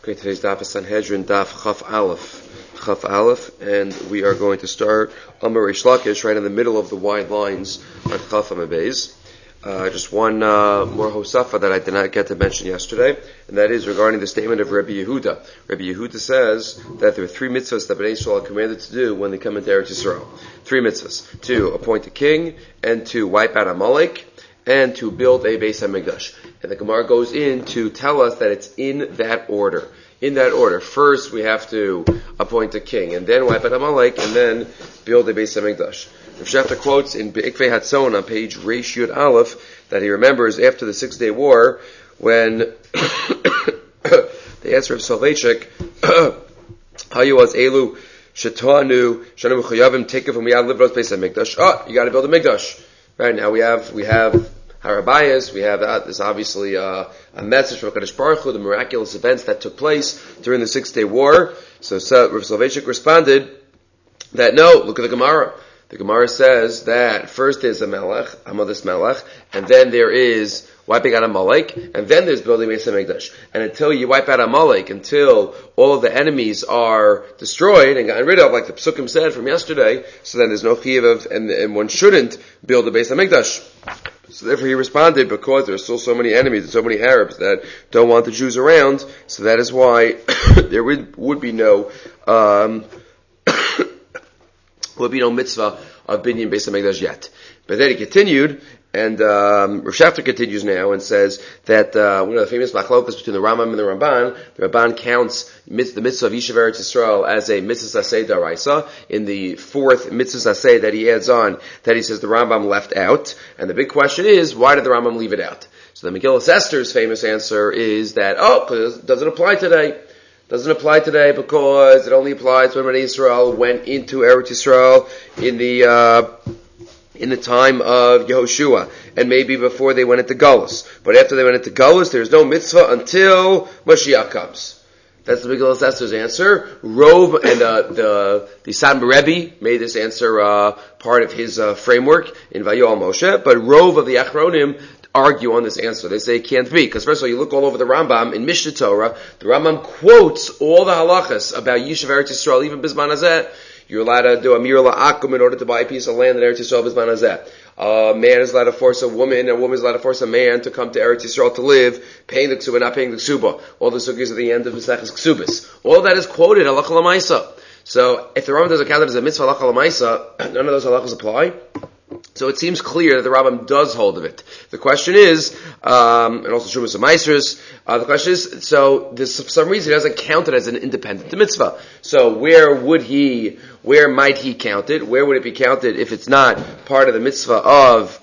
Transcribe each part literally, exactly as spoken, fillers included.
Okay, today's daf is Sanhedrin daf Chaf Aleph, Chaf Aleph, and we are going to start Amar Reish Lakish right in the middle of the wide lines on Chaf Amabez. Uh, just one uh, more hosafa that I did not get to mention yesterday, and that is regarding the statement of Rabbi Yehuda. Rabbi Yehuda says that there are three mitzvahs that Bnei Yisrael are commanded to do when they come into Eretz Yisrael. Three mitzvahs: to appoint a king, and to wipe out Amalek, and to build a Beis HaMikdash. And the Gemara goes in to tell us that it's in that order. In that order. First, we have to appoint a king, and then wipe out Amalek, and then build a Beis HaMikdash. Rav Shechter quotes in Be'ikvei Hatzon on page Reish Yud Aleph that he remembers after the Six Day War when they asked Rav Soloveitchik, Hayu was Elu Shetanu Shanu Mechuyavim Tekev Umiyad Livros Beis HaMikdash. Oh, you got to build a Mikdash. Right now we have we have Harabayas, we have that. There's obviously uh, a message from Kadosh Baruch Hu, the miraculous events that took place during the Six Day War. So, so Rav Soloveitchik responded that no, look at the Gemara. The Gemara says that first there's a Melech, Hamadis Melech, and then there is wiping out Amalek, and then there's building Beis HaMikdash. And until you wipe out Amalek, until all of the enemies are destroyed and gotten rid of, like the Psukim said from yesterday, so then there's no chiyuv of, and, and one shouldn't build a Beis HaMikdash. So therefore he responded, because there are still so many enemies and so many Arabs that don't want the Jews around, so that is why there would, would be no, um, would be no mitzvah of binyan Beis HaMikdash yet. But then he continued, and um, Rav Shechter continues now and says that uh, one of the famous machlokas between the Rambam and the Ramban, the Ramban counts the mitzvah of Yishuv Eretz Yisrael as a mitzvah aseh daraisa. In the fourth mitzvah aseh that he adds on, that he says the Rambam left out. And the big question is, why did the Rambam leave it out? So the Megillas Esther's famous answer is that, oh, because it doesn't apply today. Doesn't apply today because it only applies when Bnei Yisrael went into Eretz Yisrael in the uh, in the time of Yehoshua, and maybe before they went into Galus. But after they went into Galus, there's no mitzvah until Mashiach comes. That's the Megillas Esther's answer. Rov and uh, the the San Rebbe made this answer uh, part of his uh, framework in Vayol Moshe, but Rov of the Achronim argue on this answer. They say it can't be, because first of all, you look all over the Rambam, in Mishnah Torah, the Rambam quotes all the halachas about Yishuv Eretz Yisrael, even Bizman Hazeh. You're allowed to do a mir la'akum in order to buy a piece of land in Eretz Yisrael, Bizman Hazeh. A man is allowed to force a woman, and a woman is allowed to force a man to come to Eretz Yisrael to live, paying the ksuba, not paying the ksuba. All the sugyas at the end of Maseches Ksubis. All of that is quoted, halacha l'maisa. So, if the Rambam doesn't count it as a mitzvah halacha l'maisa, none of those halachas apply. So it seems clear that the Rambam does hold of it. The question is, um, and also Shumas Maestros, uh, the question is, so this, for some reason he doesn't count it as an independent mitzvah. So where would he, where might he count it? Where would it be counted if it's not part of the mitzvah of,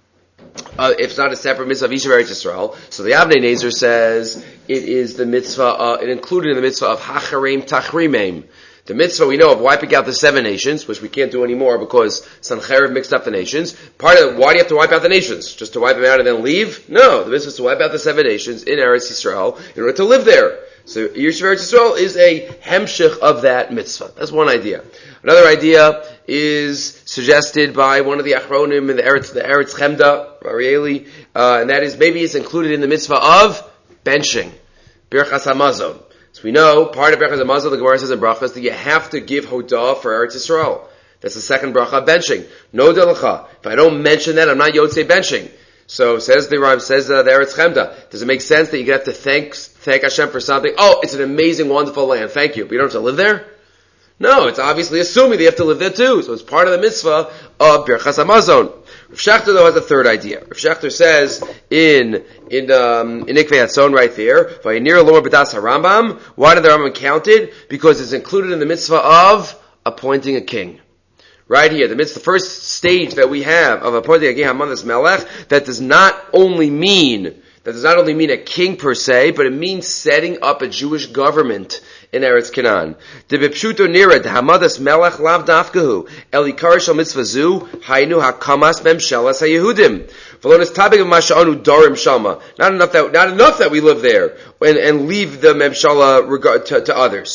uh, if it's not a separate mitzvah of Yishuv Eretz Yisrael? So the Avnei Nezer says it is the mitzvah, uh, it included in the mitzvah of Hachareim Tachrimeim. The mitzvah we know of wiping out the seven nations, which we can't do anymore because Sancheiriv mixed up the nations. Part of why do you have to wipe out the nations? Just to wipe them out and then leave? No, the mitzvah is to wipe out the seven nations in Eretz Yisrael in order to live there. So Yishuv Eretz Yisrael is a hemshich of that mitzvah. That's one idea. Another idea is suggested by one of the Achronim in the Eretz, the Eretz Chemda, Arieli, uh, and that is maybe it's included in the mitzvah of benching, Birchas Hamazon. So we know, part of Berachas Hamazon, the Gemara says in Brachas, that you have to give Hodah for Eretz Yisrael. That's the second bracha, benching. No delacha. If I don't mention that, I'm not Yotzei benching. So says the Rav, says uh, the Eretz Chemda, does it make sense that you have to thank, thank Hashem for something? Oh, it's an amazing, wonderful land. Thank you. But you don't have to live there? No, it's obviously assuming that you have to live there too. So it's part of the mitzvah of Berachas Hamazon. Rav Shechter though has a third idea. Rav Shechter says in in um, in Ikvei Hatzon right there, Vayinir Lomar B'das HaRambam. Why did the Rambam count it? Because it's included in the mitzvah of appointing a king. Right here, the mitzvah, the first stage that we have of appointing a king, Hamadas Melech, that does not only mean that does not only mean a king per se, but it means setting up a Jewish government in Eretz Canaan. De bepshuto nira de hamadas melech lav dafkahu elikar shel mitzvah zu haynu hakamas memshelas hayehudim v'lonis tabig of masha'anu darim shama. Not enough that not enough that we live there and, and leave the memshala regard to, to others.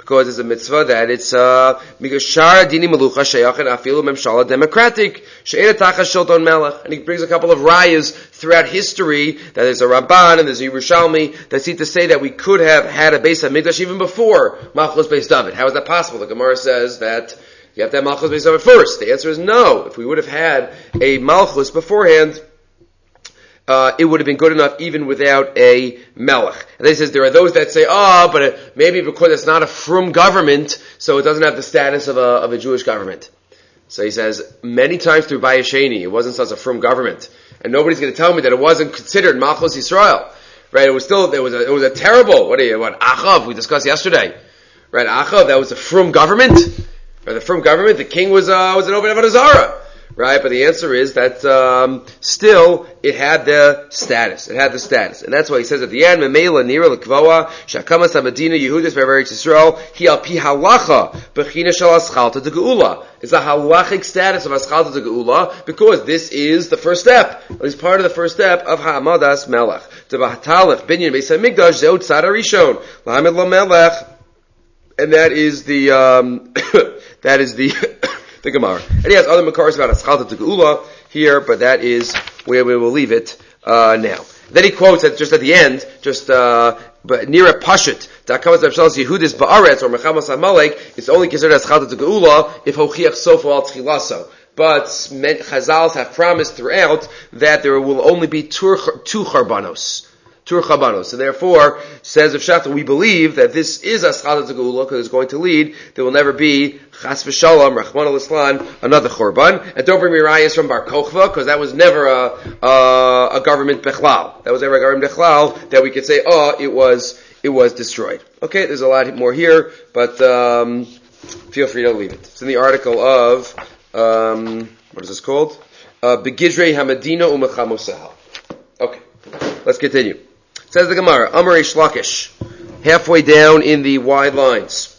because it's a mitzvah that it's uh Migashara Dini Melucha Sheyachin Afilu Memshala Democratic She'ena Tacha Shilton Melech, and he brings a couple of rayas throughout history that there's a Ramban and there's a Yerushalmi that seem to say that we could have had a Beis HaMikdash even before Malchus Beis David. How is that possible? The Gemara says that you have to have Malchus Beis David first. The answer is no. If we would have had a Malchus beforehand, Uh, it would have been good enough even without a melech. And then he says there are those that say, oh, but it, maybe because it's not a frum government, so it doesn't have the status of a, of a Jewish government. So he says, many times through Bayesheni, it wasn't such a frum government. And nobody's going to tell me that it wasn't considered Malchus Yisrael. Right? It was still, it was a, it was a terrible, what are you, what, Achav, we discussed yesterday. Right? Achav, that was a frum government. Right? The frum government, the king was, uh, was an Obed Avodah Zarah. Right, but the answer is that um, still it had the status. It had the status, and that's why he says at the end, "Memela nira lekvoa shakamas hamadina Yehudis be'Eretz Yisrael hi al pi halacha bechina shel aschalta de geula." It's a halachic status of aschalta de geula because this is the first step. At least part of the first step of ha'amadas melech. Debatalef binyan beis hamikdash zeut tzad harishon lahamid lo melech, and that is the um, that is the. the Gemara. And he has other makaros about Aschalta to Geula here, but that is where we will leave it uh, now. Then he quotes at, just at the end, just uh, but Nira Pashit, Dakamas Abshalas Yehudis Ba'aretz or Mechamas Amalek, it's only considered Aschalta to Geula if Hochiach Sofa al Tchilaso. But Chazals have promised throughout that there will only be two, two Charbanos. Tur Chabanos. And therefore, says of Shachta, we believe that this is Aschalta to Geula because it's going to lead, there will never be Chas v'Shalom, Rachman al-Islan, another Chorban. And don't bring me rayas from Bar Kochva, because that was never a, a, a government Bechlal. That was never a government Bechlal that we could say, oh, it was, it was destroyed. Okay, there's a lot more here, but um, feel free to leave it. It's in the article of, um, what is this called? Uh, Begidrei Hamadina U'Mechamosahal. Okay, let's continue. Says the Gemara, Amar Reish Lakish, halfway down in the wide lines.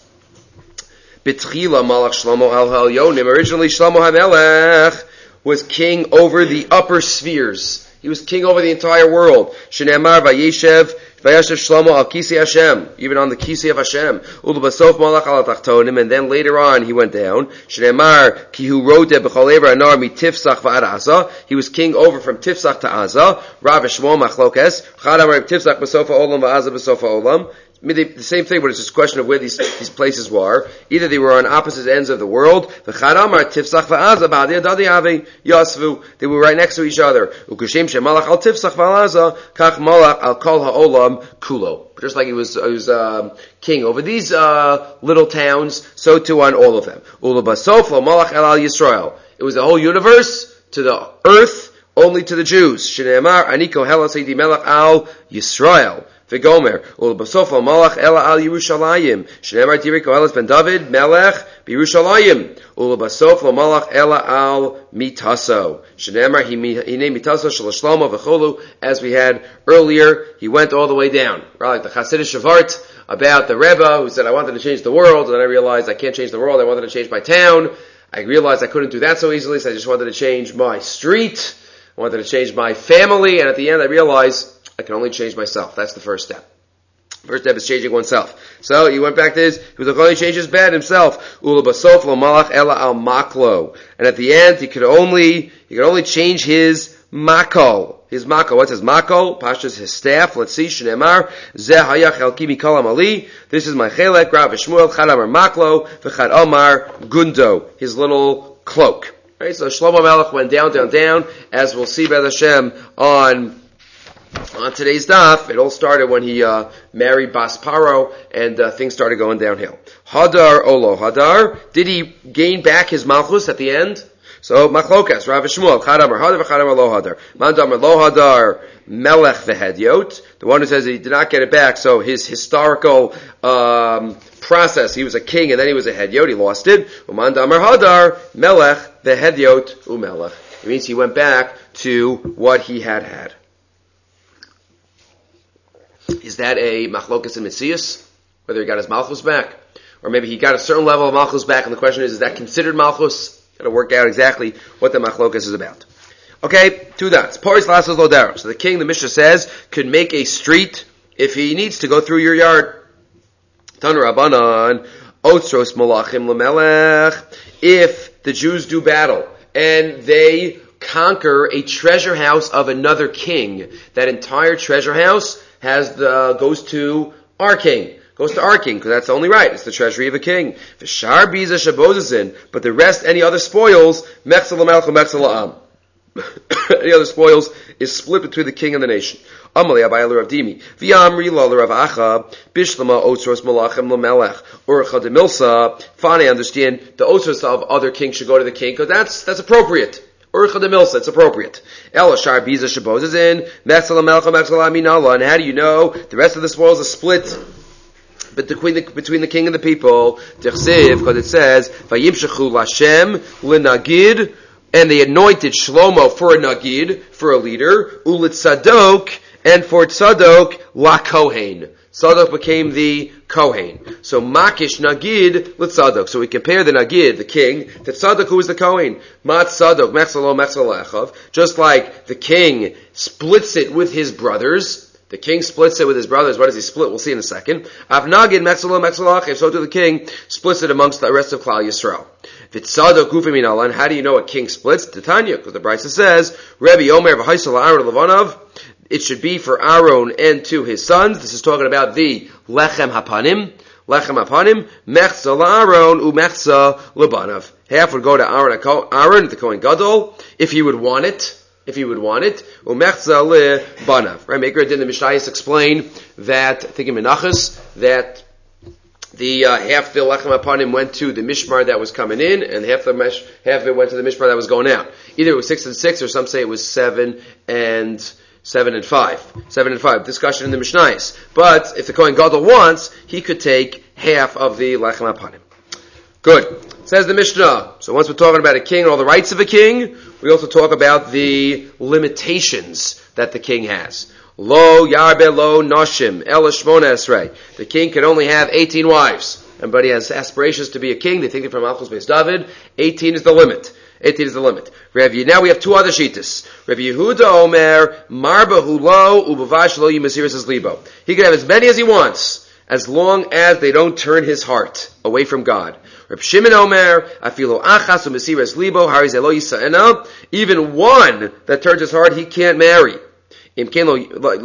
B'tchila Malach Shlomo al Ha'elyonim. Originally, Shlomo HaMelech was king over the upper spheres. He was king over the entire world. Shneimar Vayeshev Vayashev Shlomo al Kisi Hashem, even on the Kisi of Hashem. Ulubasof Malach al Tachtonim, and then later on he went down. Shneimar Kihu Rode B'chol Ever Anar Mitifsach V'ad Aza. He was king over from Tifsach to Aza. Rav Shmuel Machlokes Chad Amar Tifsach B'sofa Olam V'Aza B'sofa Olam. I mean, they, the same thing, but it's just a question of where these these places were. Either they were on opposite ends of the world. They were right next to each other. Just like he was, he was um, king over these uh, little towns, so too on all of them. It was the whole universe to the earth, only to the Jews. Yisrael. V'gomer, u'l'basof al-malach ela al Yerushalayim. Shneimar Tiri Koheles ben David, melech b'Yerushalayim. U'l'basof al-malach ela al mitaso. Shneimar hinei mitaso shel Shlomo v'cholu. As we had earlier, he went all the way down. Right, like the Hasidic Shavart about the Rebbe who said, I wanted to change the world, and then I realized I can't change the world, I wanted to change my town. I realized I couldn't do that so easily, so I just wanted to change my street. I wanted to change my family, and at the end I realized I can only change myself. That's the first step. First step is changing oneself. So he went back to his, he was going to change his bed himself. Ula basof lo malach ela al maklo. And at the end, he could only, he could only change his mako. His mako. What's his mako? Pashas, his staff. Let's see. Shneimar. Zeh hayach elki mikol amali. This is my chelek. Rav Shmuel. Chad amar maklo. V'chad amar gundo. His little cloak. Right? So Shlomo Melech went down, down, down. As we'll see by Hashem on On today's daf, it all started when he uh, married Bas Paro, and uh, things started going downhill. Hadar Olo Hadar, did he gain back his malchus at the end? So Machlokas, Rav Shmuel, Chadamar Hadar, Chadamar Lo Hadar, Mandamar Lo Hadar, Melech v'Hedyot, the one who says that he did not get it back. So his historical um, process, he was a king and then he was a Hedyot, he lost it. Mandamar Hadar, Melech v'Hedyot uMelech. It means he went back to what he had had. Is that a machlokas in Messias? Whether he got his malchus back? Or maybe he got a certain level of malchus back, and the question is, is that considered malchus? Got to work out exactly what the machlokas is about. Okay, two dots. Poris lassos lodero. So the king, the Mishnah says, could make a street if he needs to go through your yard. Tan Rabbanan, Otzros Malachim Lamelech. If the Jews do battle and they conquer a treasure house of another king, that entire treasure house has the goes to our king. Goes to our king, because that's only right. It's the treasury of a king. V'shar biza shabozazin, but the rest, any other spoils, mechzel l'melech u'mechzel la'am. Any other spoils is split between the king and the nation. Amalei abayel Rav Dimi. V'yamri lo Rav Acha, bishlama otzros malachim l'melech. Urcha de milsa. Fine, I understand the otzros of other kings should go to the king, because that's, that's appropriate. Urcha de milsa, it's appropriate. Ela shar biza shabozazin, mechzel l'melech u'mechzel la'am. And how do you know the rest of the spoils are split between the, between the king and the people? Tichsiv, because it says, Vayimshechu Lashem l'nagid, and they anointed Shlomo for a nagid, for a leader, ulit Tzadok, and for Tzadok, la Kohen. Tzadok became the Kohen. So Makish nagid l'Tzadok. So we compare the nagid, the king, to Tzadok, who is the Kohen. Mat Tzadok, mechzalo mechzal lechav. Just like the king splits it with his brothers, the king splits it with his brothers. What does he split? We'll see in a second. Avnagid mechzalo mechzal lechav. So too the king splits it amongst the rest of Klal Yisrael. V'tzadok ufim minalan. How do you know a king splits? Titania, because the Brisa says, Rebbe Omer v'haisel Aaron levanav. It should be for Aaron and to his sons. This is talking about the lechem hapanim. Lechem hapanim. Mechza la'Aaron u'mechza lebanav. Half would go to Aaron, Aaron, the Kohen Gadol, if he would want it. If he would want it, u'mechza lebanav. Right? Maker did the Mishnayos explain that, I think in Menachos, that the uh, half the lechem upon him went to the mishmar that was coming in, and half the mesh, half of it went to the mishmar that was going out. Either it was six and six, or some say it was seven and seven and five. Seven and five. Discussion in the Mishnayos. But if the Kohen Gadol wants, he could take half of the lechem upon him. Good. Says the Mishnah. So once we're talking about a king and all the rights of a king, we also talk about the limitations that the king has. Lo yarbe lo noshim el shmona esrei. The king can only have eighteen wives. Everybody has aspirations to be a king. They think they're from Malchus Beis David. Eighteen is the limit. Eighteen is the limit. Rav Ye- now we have two other shittas. Rav Yehuda Omer marbahu lo ubavash lo yimasiris libo. He can have as many as he wants, as long as they don't turn his heart away from God. Reb Shimon Omer afilo achas umasiris libo harizeh lo yisa'ena. Even one that turns his heart, he can't marry. So what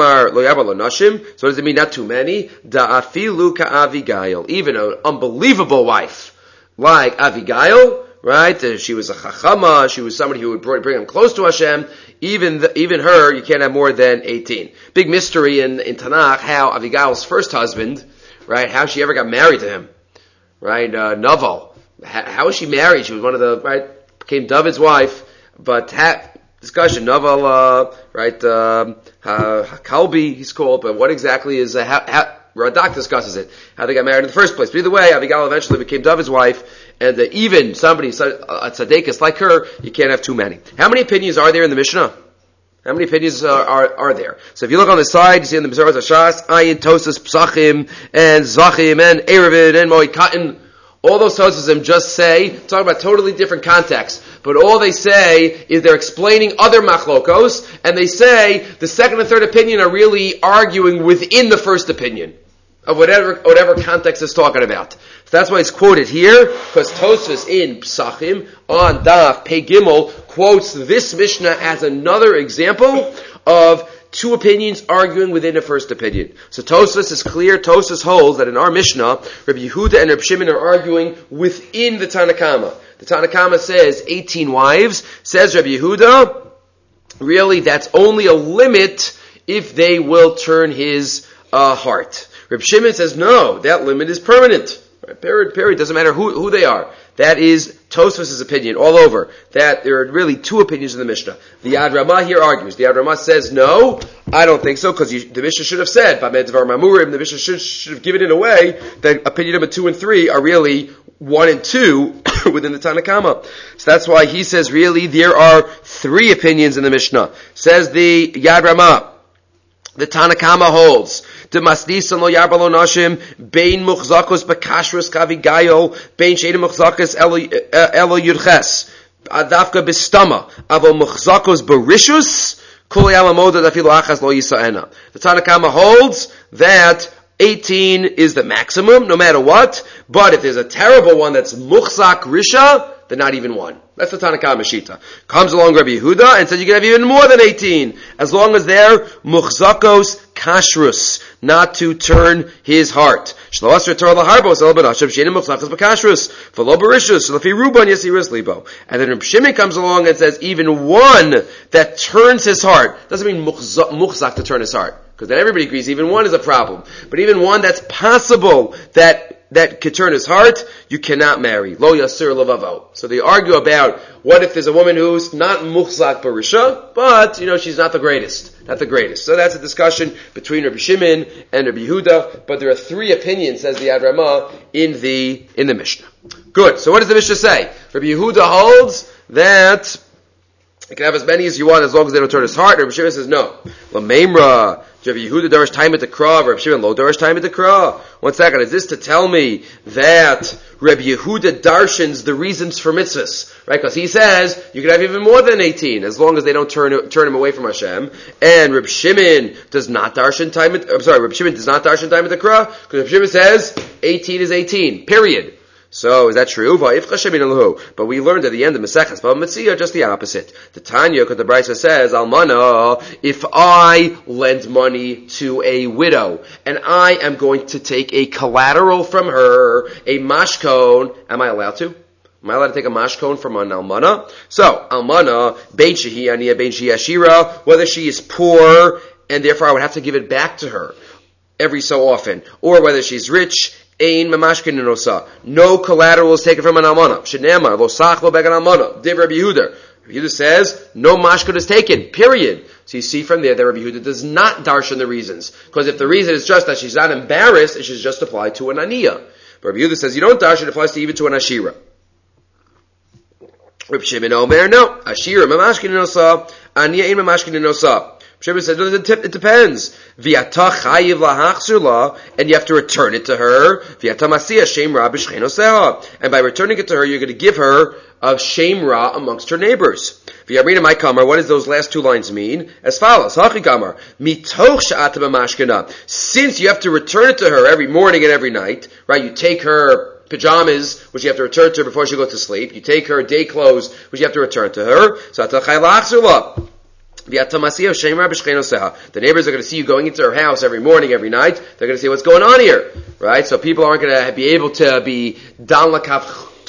does it mean? Not too many. Da'afilu ka'Avigail. Even an unbelievable wife like Avigail, right? She was a chachama. She was somebody who would bring him close to Hashem. Even the, even her, you can't have more than eighteen. Big mystery in, in Tanakh how Avigail's first husband, right? How she ever got married to him, right? Uh, Naval. How, how was she married? She was one of the right. Became David's wife, but. Ha- Discussion, Naval, uh, right, um, uh, Kalbi, he's called, but what exactly is, uh, how, how, Radak discusses it, how they got married in the first place. But either way, Abigail eventually became David's wife, and uh, even somebody, a tzaddikus like her, you can't have too many. How many opinions are there in the Mishnah? How many opinions uh, are, are there? So if you look on the side, you see in the Bezoros Hashas, Ayin, Tosas, Psachim, and Zachim, and Erevin, and Moed Katan. All those Tosasim just say, talk about totally different contexts, but all they say is they're explaining other machlokos, and they say the second and third opinion are really arguing within the first opinion of whatever whatever context it's talking about. So that's why it's quoted here, because Tosfos in Psachim on Daf Pei Gimel quotes this Mishnah as another example of two opinions arguing within the first opinion. So Tosfos is clear. Tosfos holds that in our Mishnah, Rabbi Yehuda and Rabbi Shimon are arguing within the Tanakama. The Tanakama says eighteen wives. Says Rabbi Yehuda, really that's only a limit if they will turn his uh, heart. Rabbi Shimon says no, that limit is permanent. Right? Period, period. Doesn't matter who, who they are. That is Tosfos' opinion all over. That there are really two opinions in the Mishnah. The Yad Ramah here argues. The Yad Ramah says no, I don't think so, because the Mishnah should have said, Bameh Dvar Mamurim, the Mishnah should, should have given it away that opinion number two and three are really one and two within the Tanakama. So that's why he says really there are three opinions in the Mishnah. Says the Yad Ramah. The Tanakama holds the Masnisan lo yarbalo nashim bein muchzakos bekashrus kavigayo bein sheidim muchzakos elo yurches adavka bistama avo muchzakos berishus kol yalamoda dafilu achas lo yisaena. The Tanakama holds that eighteen is the maximum, no matter what. But if there's a terrible one that's muchzak risha, then not even one. That's the Tanakh Mashita. Comes along Rabbi Yehuda and says you can have even more than eighteen, as long as they're muchzakos kashrus, not to turn his heart. And then Reb Shimon comes along and says even one that turns his heart, doesn't mean muchzak to turn his heart, because then everybody agrees even one is a problem. But even one that's possible that that could turn his heart, you cannot marry. Lo yasir lavavo. So they argue about what if there's a woman who's not muchzak barisha, but you know she's not the greatest, not the greatest. So that's a discussion between Rabbi Shimon and Rabbi Yehuda. But there are three opinions, says the Ad Ramah, in the in the Mishnah. Good. So what does the Mishnah say? Rabbi Yehuda holds that you can have as many as you want as long as they don't turn his heart. Rabbi Shimon says no. Lameimra. Rabbi Yehuda darish time at the krah. Rabbi Shimon lo darish time at the krah. One second. Is this to tell me that Rabbi Yehuda darshans the reasons for mitzvahs, right? Because he says you can have even more than eighteen as long as they don't turn turn him away from Hashem. And Rabbi Shimon does not darshan time. At, I'm sorry. Rabbi Shimon does not darshan time at the krah because Rabbi Shimon says eighteen is eighteen. Period. So, is that true? But we learned at the end of Maseches Bava Metzia just the opposite. The Tanya, because the Brisa says, Almana, if I lend money to a widow, and I am going to take a collateral from her, a mashkon, am I allowed to? Am I allowed to take a mashkon from an almana? So, almana, bein shehi aniya, bein shehi ashira, whether she is poor, and therefore I would have to give it back to her every so often, or whether she's rich, Ein mamashkin inosa. No collateral is taken from an almana. Shenema lo sach lo began almana. Div Rabbi Yehuda. Rabbi Yehuda says no mashkin is taken. Period. So you see from there that Rabbi Yehuda does not darshan the reasons, because if the reason is just that she's not embarrassed, it should just apply to an aniyah. But Rabbi Yehuda says you don't darshan, it applies to even to an ashira. Rabbi Shimon Omer no ashira mamashkin inosa. Aniyah ein mamashkin inosa. Shimon said, no, it depends. V'yata chayiv lahachzir la, and you have to return it to her. V'yata masiyah shem ra b'shchenoseha, and by returning it to her, you're going to give her a shem ra amongst her neighbors. V'yamrina my kamar, what does those last two lines mean? As follows: Hachi kamar mitoch she'ata b'mashkena. Since you have to return it to her every morning and every night, right? You take her pajamas, which you have to return to her before she goes to sleep. You take her day clothes, which you have to return to her. So ata chayiv lahachzir la. The neighbors are going to see you going into her house every morning, every night. They're going to say, what's going on here? Right? So people aren't going to be able to be down l'kaf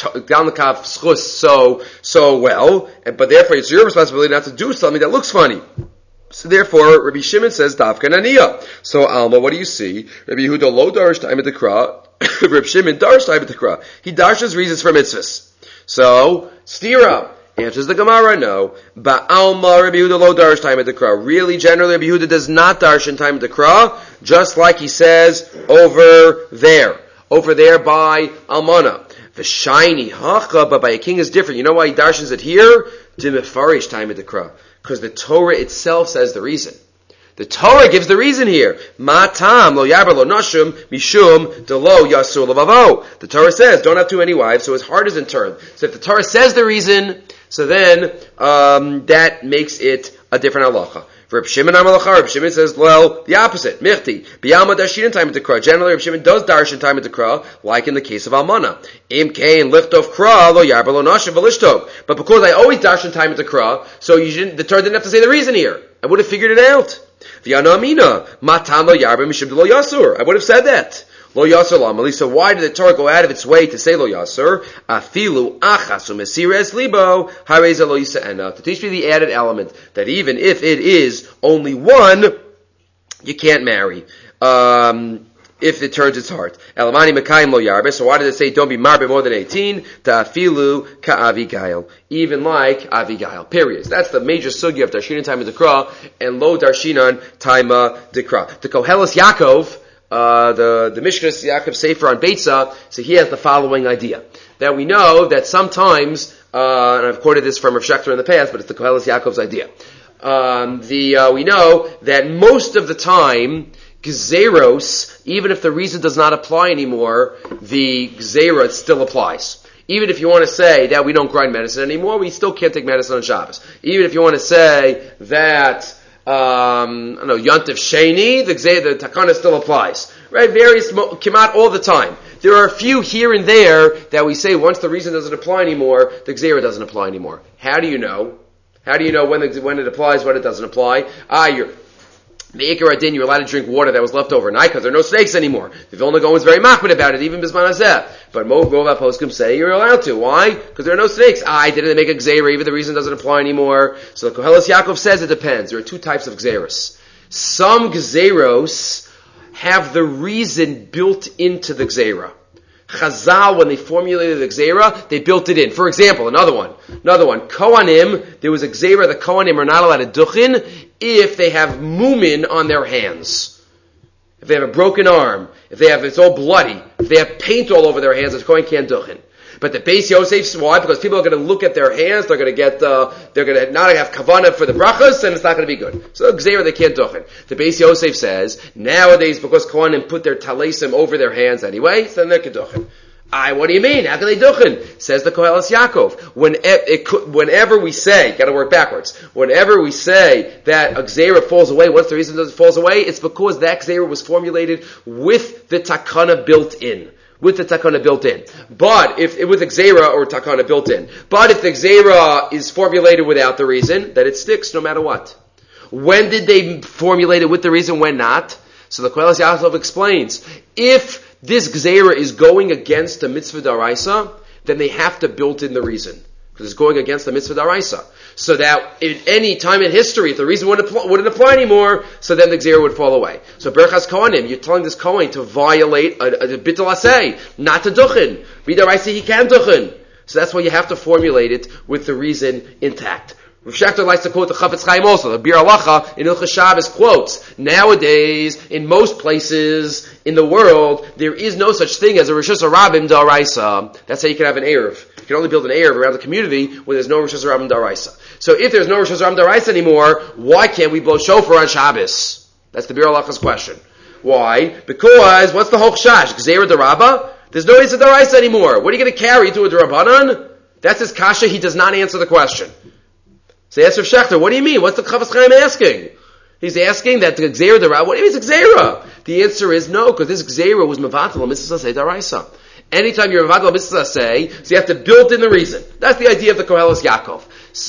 schus so, so well. But therefore, it's your responsibility not to do something that looks funny. So therefore, Rabbi Shimon says, Dafka Naniyah. So Alma, what do you see? Rabbi Yehuda lo darish time at the krah. Rabbi Shimon darish time at the krah. He darshes reasons for mitzvahs. So, stira. Answers the Gemara, no. Ba'alma Rabbi Yehuda lo darish time at the krah. Really, generally, Rabbi Yehuda does not darshan time at the krah, just like he says over there. Over there by Almana. The shiny hacha, but by a king is different. You know why he darshans it here? To mefarish time at the krah. Because the Torah itself says the reason. The Torah gives the reason here. Ma tam lo yaber lo nashum mishum de lo yasur levavo. The Torah says, don't have too many wives, so his heart isn't turned. So if the Torah says the reason, so then um, that makes it a different halacha. For Reb Shimon Amalacha, Reb Shimon says, well, the opposite. Michti. Biyama darshin time at the krah. Generally, Reb Shimon does darshin time at the krah, like in the case of Almana. Im kain lift of krah lo yaber lo nashum v'lishtov. But because I always darshin time at the krah, so you didn't, the Torah didn't have to say the reason here. I would have figured it out. V'yana amina. Matan lo yaber mishum de lo yasur. I would have said that. Lo yasur lamali. So why did the Torah go out of its way to say lo yasur? Afilu achas umesires libo hareza lo yisa'ena. To teach me the added element that even if it is only one, you can't marry. Um, if it turns its heart. Elamani mekayim lo yarbe. So why did it say don't be marbe more than eighteen? Ta'afilu ka'avigail. Even like Avigail. Period. That's the major sugya of darshinan time of the krah and lo darshinan time of the krah. The Koheles Yaakov, Uh, the, the Mishkas Yaakov Sefer on Beitza, so he has the following idea. That we know that sometimes, uh, and I've quoted this from Rav Shechter in the past, but it's the Koheles Yaakov's idea. Um, the, uh, we know that most of the time, Gzeros, even if the reason does not apply anymore, the Gzera still applies. Even if you want to say that we don't grind medicine anymore, we still can't take medicine on Shabbos. Even if you want to say that Um, I don't know, Yontif Sheni, the the takana still applies, right? Various, kimat all the time. There are a few here and there that we say once the reason doesn't apply anymore, the gzera doesn't apply anymore. How do you know? How do you know when the, when it applies, when it doesn't apply? Ah, you're the Ikar Adin, you're allowed to drink water that was left overnight because there are no snakes anymore. The Vilna Gaon is very machmir about it, even Bisman Hazeh. But Mo Rova Poskim say you're allowed to. Why? Because there are no snakes. Ah, I didn't make a gzeira, even the reason doesn't apply anymore. So the Koheles Yaakov says it depends. There are two types of gzeiros. Some gzeiros have the reason built into the gzeira. Chazal, when they formulated the gzeira, they built it in. For example, another one. Another one. Kohanim, there was a gzeira, the Kohanim are not allowed to duchin if they have mumin on their hands. If they have a broken arm, if they have, it's all bloody, if they have paint all over their hands, the Kohen can't duchin. But the Beis Yosef, why? Because people are going to look at their hands, they're going to get, uh, they're going to not have kavanah for the brachas, and it's not going to be good. So gzeira, they can't duchin. The Beis Yosef says, nowadays, because Kohanim put their talesim over their hands anyway, so then they can duchin. I, what do you mean? How can they duchin? Says the Koheles Yaakov. When, it could, whenever we say, gotta work backwards, whenever we say that a gzeira falls away, what's the reason it falls away? It's because that gzeira was formulated with the takana built in. With the takana built in. But if, with the gzeira or takana built in. But if the gzeira is formulated without the reason, then it sticks no matter what. When did they formulate it with the reason, when not? So the Koheles Yaakov explains, if this gzeira is going against the mitzvah daraisa, then they have to build in the reason. Because it's going against the mitzvah daraisa. So that at any time in history, if the reason wouldn't apply, wouldn't apply anymore, so then the gzeira would fall away. So Berchas Kohanim, you're telling this Kohen to violate a, a, a bittul asay, not to duchin. B'daraisa he can duchin. So that's why you have to formulate it with the reason intact. Rav Shechter likes to quote the Chafetz Chaim also. The Bir Halacha in Hilchos Shabbos quotes, nowadays, in most places in the world, there is no such thing as a Rishus HaRabim D'Oraisa. That's how you can have an Erev. You can only build an Erev around the community when there's no Rishus HaRabim D'Oraisa. So if there's no Rishus HaRabim D'Oraisa anymore, why can't we blow shofar on Shabbos? That's the Bir Halacha's question. Why? Because, what's the Hochshash? Gzeira D'Rabba? There's no Issa D'Oraisa anymore. What are you going to carry to a D'Rabbanan? That's his kasha. He does not answer the question. So he asks Rav Shechter, what do you mean? What's the Chafetz Chaim asking? He's asking that the Gzeira D'Rabba, what do you mean it's Gzeira? The answer is no, because this Gzeira was Mevatel Mitzvah Say D'Oraisa. Anytime you're Mevatel Mitzvah Say, so you have to build in the reason. That's the idea of the Koheles Yaakov.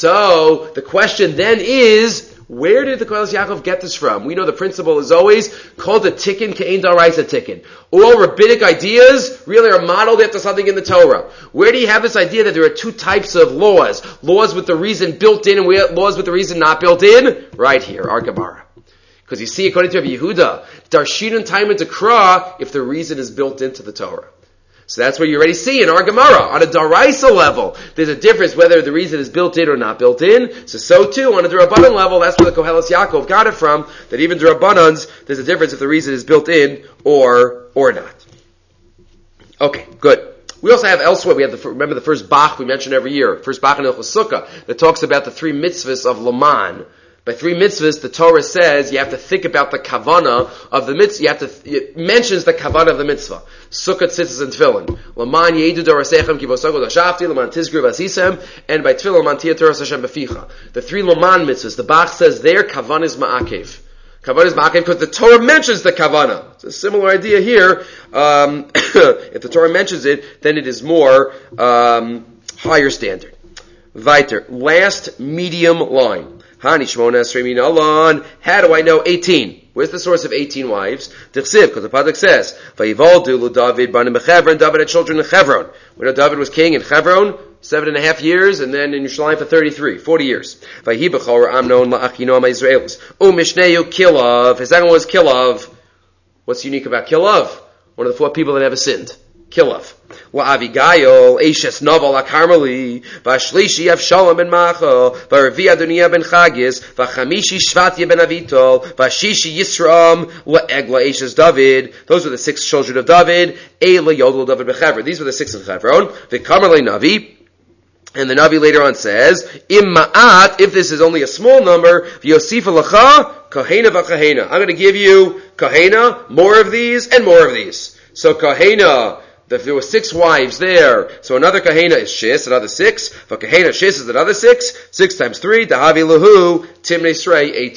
So, the question then is, where did the Koheles Yaakov get this from? We know the principle is always called a tikkun ke'ein d'oraisa tikkun. All rabbinic ideas really are modeled after something in the Torah. Where do you have this idea that there are two types of laws? Laws with the reason built in and laws with the reason not built in? Right here, our Gemara. Because you see, according to Rabbi Yehuda, darshin and time and dekra if the reason is built into the Torah. So that's what you already see in our Gemara. On a daraisa level, there's a difference whether the reason is built in or not built in. So, so too, on a D'Rabbanan level, that's where the Koheles Yaakov got it from, that even D'Rabbanans, there's a difference if the reason is built in or, or not. Okay, good. We also have elsewhere, we have the, remember the first Bach we mention every year, first Bach in Hilchos Sukkah, that talks about the three mitzvahs of Laman. By three mitzvahs, the Torah says you have to think about the kavana of the mitzvah. You have to, it mentions the kavana of the mitzvah. Sukkot, tzitzis, and tefillin. Laman yedu dorasechem ki vosagod hashafti, laman tizgru vasisem, and by tefillin, laman tia toras Hashem beficha. The three Laman mitzvahs, the Bach says there, kavana is ma'akev. Kavana is ma'akev because the Torah mentions the kavana. It's a similar idea here. Um, if the Torah mentions it, then it is more um, higher standard. Weiter. Last medium line. Hani Shmona Esrei Alon. How do I know eighteen? Where's the source of eighteen wives? Dichsiv, because the pasuk says, "Vayivaldu lu David banim bechevron." David had children in Chevron. We know David was king in Chevron seven and a half years, and then in Yerushalayim for thirty-three, forty years. Vayihi b'chor Amnon la'achinoam Israelis. U'mishneu Kilav. His second one was Kilav. What's unique about Kilav? One of the four people that never sinned. Kilav. La'Avigail, Eishes Noval HaKarmeli, V'ashlishi Avshalom ben Macho, V'Revi Adoniah ben Chagis, V'Chamishi Shvatya ben Avitol, V'Shishi Yisram, La'Egla Eishes David. Those were the six children of David. Eila Yodel David Bechevron. These were the six of Chevron. V'Karmeli Navi. And the Navi later on says, Im Ma'at, if this is only a small number, V'Yosifa Lacha, Kahena V'Kahena. I'm going to give you Kahena, more of these, and more of these. So Kahena, if there were six wives there, so another kahena is shis, another six. For kahena shis is another six. Six times three, dahavi lahu, timnei srei, eighteen.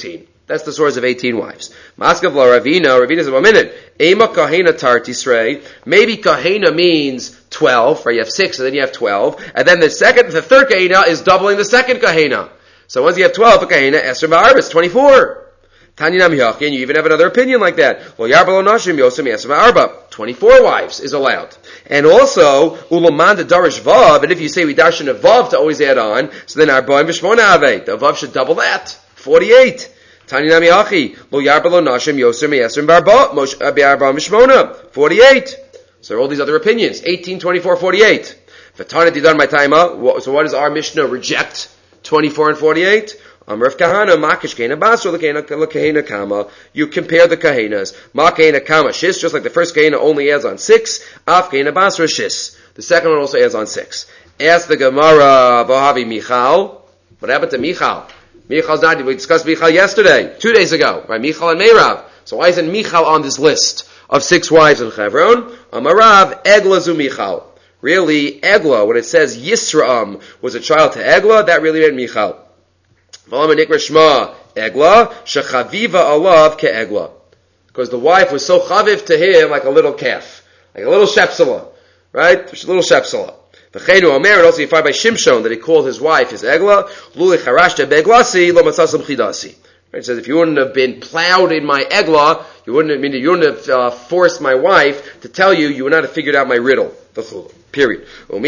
That's the source of eighteen wives. Maskav la Ravina. Ravina says, one minute. Ema kahena tartisrei. Maybe kahena means twelve, right? You have six, and then you have twelve. And then the second, the third kahena is doubling the second kahena. So once you have twelve, a kahena, esr ba'arba, it's twenty-four. Tanya Namiyachin, you even have another opinion like that. Lo yarbalo nashim yosem esr ba'arba. twenty-four wives is allowed. And also, ulaman the darish vav, and if you say we darshan a vav to always add on, so then arba'im v'shmona avei. The vav should double that. forty-eight. Tanya Namiyachi, lo yarbalo nashim yosem esr ba'arba, arba'im v'shmona. forty-eight. So there are all these other opinions. eighteen, twenty-four, forty-eight. V'tana didan my taima. So what does our Mishnah reject? twenty-four and forty-eight. Amr of kahana, makish kahena basra, l'kahena kama. You compare the kahenas. Ma kahena kama shis, just like the first kahena only adds on six. Af kahena basra shis. The second one also adds on six. Ask the Gemara, Bohavi Michal. What happened to Michal? Michal's not, we discussed Michal yesterday, two days ago, right? Michal and Meirav. So why isn't Michal on this list of six wives in Chevron? Amarav, Egla zu Michal. Really, Egla, when it says Yisraam was a child to Egla, that really meant Michal. Egla, shechaviva alav ke Egla. Because the wife was so chaviv to him like a little calf, like a little shepsela, right? A little shepsela. V'cheinu omer, and also you find by Shimshon that he called his wife his Egla, luli charashta beglasi lo matzasam chidasi. It says, if you wouldn't have been plowed in my Egla, you wouldn't have, I mean, you wouldn't have uh, forced my wife to tell you, you would not have figured out my riddle. Period. Did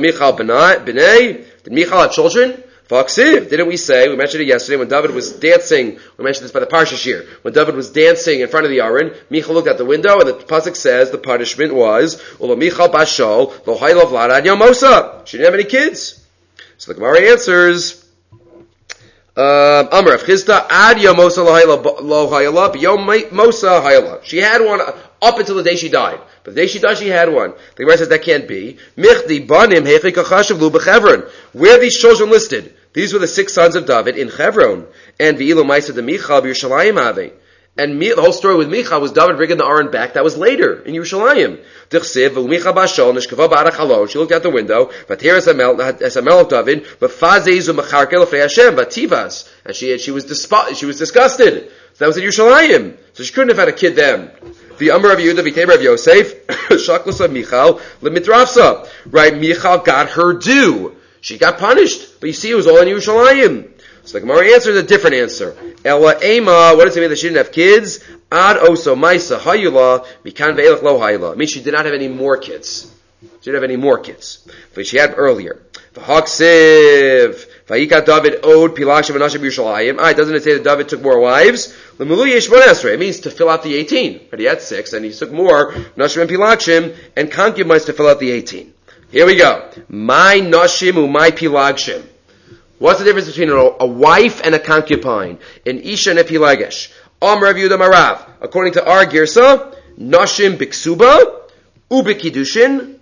Michal have children? Didn't we say, we mentioned it yesterday, when David was dancing, we mentioned this by the Parsha Shir, when David was dancing in front of the Aron, Michal looked out the window, and the pasuk says the punishment was, Ulo Michal bashol, lo haylav lada ad yamosa. She didn't have any kids. So the Gemara answers, Um, Amr of Chizda, ad yamosa lo hayla, b'yom mosa hayla. She had one up until the day she died. But the day she died, she had one. The Gemara says that can't be. Michdi banim heichi kachashav lu b'Chevron. Where are these children listed? These were the six sons of David in Chevron. And v'ilu ma'isa de Michal b'Yerushalayim ave. And the whole story with Michal was David bringing the Aron back. That was later in Yerushalayim. She looked out the window. And she she was disp- she was disgusted. So that was in Yerushalayim. So she couldn't have had a kid then. The Amar of Yehuda, V'Teber of Yosef, Shaklas of Michal, Lemitrafsa. Right, Michal got her due. She got punished. But you see, it was all in Yerushalayim. So the Gemara answers a different answer. Ela Ema, what does it mean that she didn't have kids? Ad Oso Maisa Hayula, Mikan Ve'elach Lo Hayula. It means she did not have any more kids. She didn't have any more kids. But she had earlier. V'Haksiv, Vayika David Od Pilashim Anashim Yerushalayim. Ah, doesn't it say that David took more wives? L'mulu Yeshmon Esrei. It means to fill out the eighteen. But he had six, and he took more Nashim and Pilashim, and concubines to fill out the eighteen. Here we go. My Nashim u my Pilagshim. What's the difference between a, a wife and a concubine? An Isha and a Pilagesh. Amr Rav Yehuda Marav. According to our Girsa, Nashim Biksuba, Ubikidushin,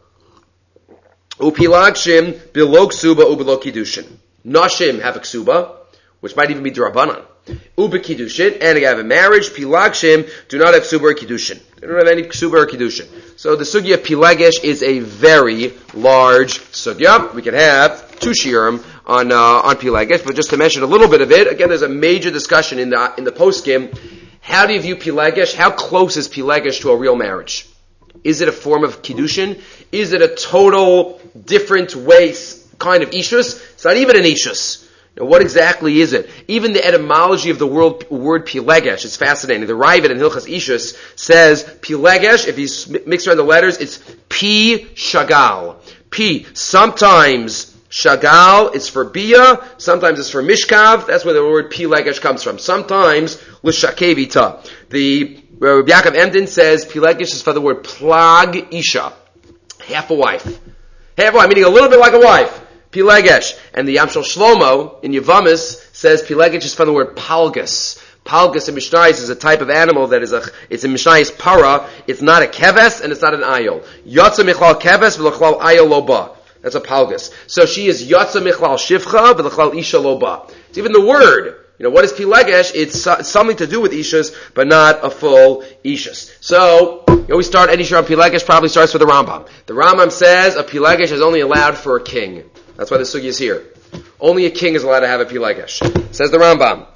Upilagshim, Bilog Suba, Ubilog Kidushin. Nashim have a Ksuba, which might even be Durabanan. Ubikidushin, and they have a marriage. Pilagshim do not have Ksuba or Kidushin. They don't have any Ksuba or Kiddushin. So the sugya of Pilagesh is a very large sugya. We can have two shiurim on uh, on Pilagesh, but just to mention a little bit of it, again, there's a major discussion in the in the poskim. How do you view Pilagesh? How close is Pilagesh to a real marriage? Is it a form of Kiddushin? Is it a total different way, kind of Ishus? It's not even an Ishus. Now, what exactly is it? Even the etymology of the word, word Pilegesh is fascinating. The Ravid in Hilchas Ishus says Pilegesh, if he's mixed around the letters, it's P Shagal. P. Sometimes Shagal is for Bia, sometimes it's for Mishkav. That's where the word Pilegesh comes from. Sometimes L'Shakevita. The Rabbi Yaakov Emden says Pilegesh is for the word Plag Isha. Half a wife. Half a wife, meaning a little bit like a wife. Pilegesh. And the Yamshel Shlomo in Yavamis says Pilegesh is from the word Palgus. Palgus in Mishnayis is a type of animal that is a, it's a Mishnayis para. It's not a keves and it's not an ayol. Yotza michlal keves v'lechlal ayol lo ba. That's a Palgus. So she is Yotza michlal shivcha v'lechlal isha lo ba. It's even the word. You know, what is Pilegesh? It's, uh, it's something to do with Ishas, but not a full Ishas. So, you always start any shir on Pilegesh, probably starts with the Rambam. The Rambam says a Pilegesh is only allowed for a king. That's why the sugi is here. Only a king is allowed to have a Pilegesh. Says the Rambam.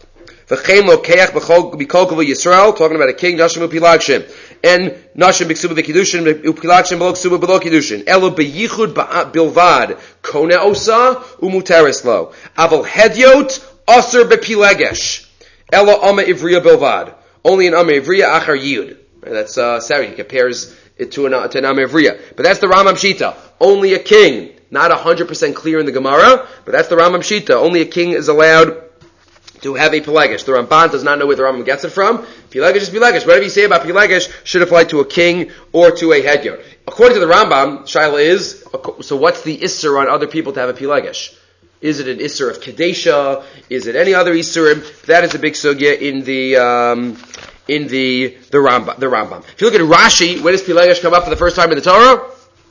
V'chein lokeach b'kol kavul Yisrael, talking about a king, nashim upilagshim. And nashim b'ksuba b'kiddushin, upilagshim b'lo ksuba b'lo kiddushin. Elo b'yichud bilvad, kone osa, umuteres lo. Aval hedyot, aser b'pilegesh. Elo ama ivriya bilvad. Only an ama ivriya achar yud. That's, uh, sorry, he compares it to an, to an ama ivriya. But that's the Rambam Shita. Only a king. Not one hundred percent clear in the Gemara, but that's the Rambam Shita. Only a king is allowed to have a Pilegesh. The Ramban does not know where the Rambam gets it from. Pilegesh is Pilegesh. Whatever you say about Pilegesh should apply to a king or to a headgear. According to the Rambam, Shaila is, so what's the Isser on other people to have a Pilegesh? Is it an Isser of Kadesha? Is it any other Isserim? That is a big sugya in the, um, in the, the Rambam, the Rambam. If you look at Rashi, where does Pilegesh come up for the first time in the Torah?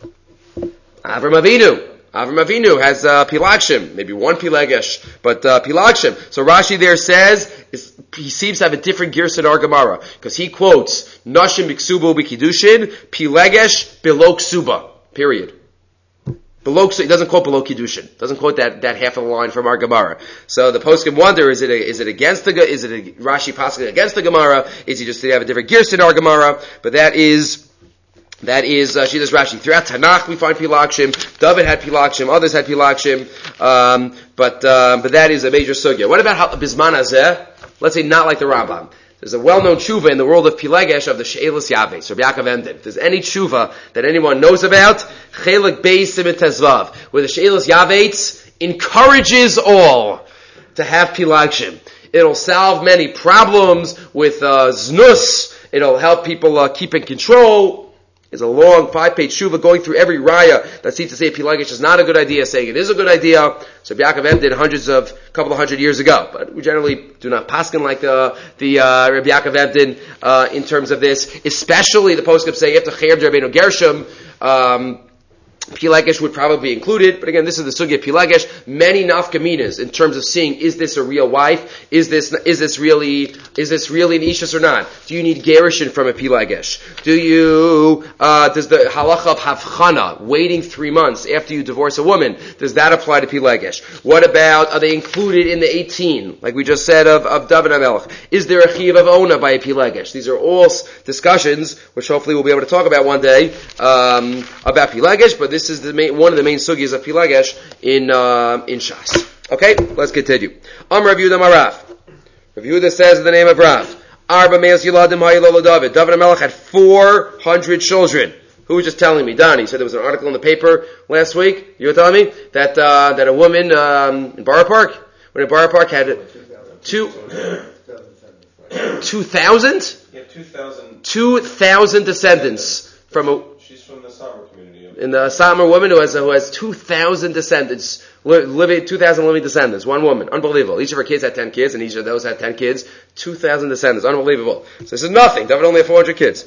Avram Avinu. Avram Avinu has uh, Pilagshim, maybe one Pilegesh, but uh, Pilagshim. So Rashi there says, is, he seems to have a different gears in our Gemara, because he quotes, Nashim b'ksuba b'kiddushin, Pilegesh below ksuba, period. Below, he doesn't quote below kiddushin. Doesn't quote that, that half of the line from our Gemara. So the poskim wonder: is it a, is it against the is it a Rashi pasuk against the Gemara? Is he just did he have a different gears in our Gemara? But that is. That is, uh, she does Rashi. Throughout Tanakh we find Pilagshim. David had Pilagshim. Others had Pilagshim. Um, but, um, but that is a major sugya. What about how, Bisman Hazeh? Let's say not like the Rambam. There's a well-known tshuva in the world of Pilegesh of the She'elis Yavetz, Rabbi Yaakov Emden. If there's any tshuva that anyone knows about, Chelik Beis Siman Tezvav, where the She'elis Yavetz encourages all to have Pilagshim. It'll solve many problems with, uh, znus. It'll help people, uh, keep in control. It's a long five-page tshuva going through every raya that seems to say Pilegesh is not a good idea, saying it is a good idea. So Yaakov Em did hundreds of, a couple of hundred years ago. But we generally do not paskin like the, the, uh, Rabbi Yaakov Em did, uh, in terms of this. Especially the poskim say, you have to chayav Rabbeinu Gershom, um, Pilegesh would probably be included, but again, this is the sugya Pilegesh. Many nafkaminas in terms of seeing, is this a real wife? Is this, is this really, is this really an ishus or not? Do you need gerushin from a Pilegesh? Do you, uh, does the halacha of havchana, waiting three months after you divorce a woman, does that apply to Pilegesh? What about, are they included in the eighteen, like we just said of, of David HaMelech? Is there a chiyav of ona by a Pilegesh? These are all discussions, which hopefully we'll be able to talk about one day, um, about Pilegesh, but this is the main, one of the main sugyas of Pilegesh in uh, in Shas. Okay, let's continue. Am Rav Yehuda Marav. Rav Yehuda says in the name of Rav, Arba Meis Yiladim Hayilolo David. David HaMelech had four hundred children. Who was just telling me? Donnie said there was an article in the paper last week. You were telling me that uh, that a woman um, in Borough Park, when in Borough Park had two two thousand, yeah, two thousand, two thousand descendants from a. She's from the Samar community. In the Samar woman who has who has two thousand descendants, living two thousand living descendants. One woman, unbelievable. Each of her kids had ten kids, and each of those had ten kids. Two thousand descendants, unbelievable. So this is nothing. David only had four hundred kids.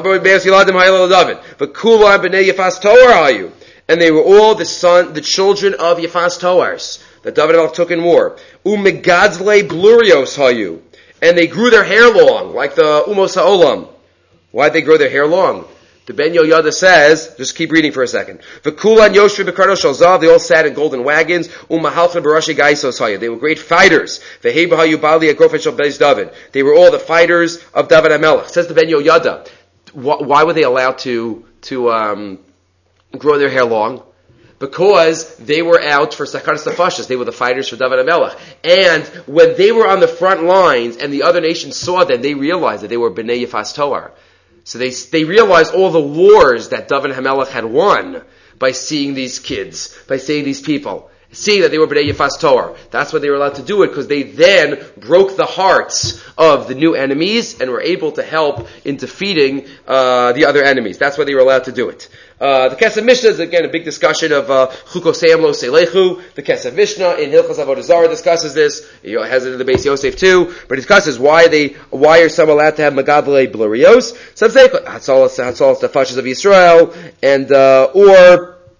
But Kula b'nei Yefas Toar are you? And they were all the son, the children of Yefas Toars that David HaMelech took in war. Umegadzle blurios are you? And they grew their hair long, like the Umos HaOlam. Why'd they grow their hair long? The Ben Yoyada says, just keep reading for a second. V'kulan Yoshvi b'karno shalzav, they all sat in golden wagons. Umahalcha b'rashi gaisos haya. They were great fighters. V'heba hayu bali agrofen shal beis David. They were all the fighters of David HaMelech. Says the Ben Yoyada. Why were they allowed to, to, um, grow their hair long? Because they were out for Sakaras Nefashos. They were the fighters for David HaMelech. And when they were on the front lines and the other nations saw them, they realized that they were B'nai Yefas Toar. So they they realized all the wars that David HaMelech had won by seeing these kids, by seeing these people, seeing that they were B'nai Yefas Toar. That's why they were allowed to do it, because they then broke the hearts of the new enemies and were able to help in defeating uh, the other enemies. That's why they were allowed to do it. Uh, the Kesef Mishnah is again a big discussion of Chukosayim Lo Selechu. The Kesef Mishnah in Hilchos Avodah Zarah discusses this. He has it in the Beis Yosef too, but it discusses why they, why are some allowed to have Megadlei Blurios. Some say Hatzalas Hatzalas Tefashos of Yisrael, and uh, or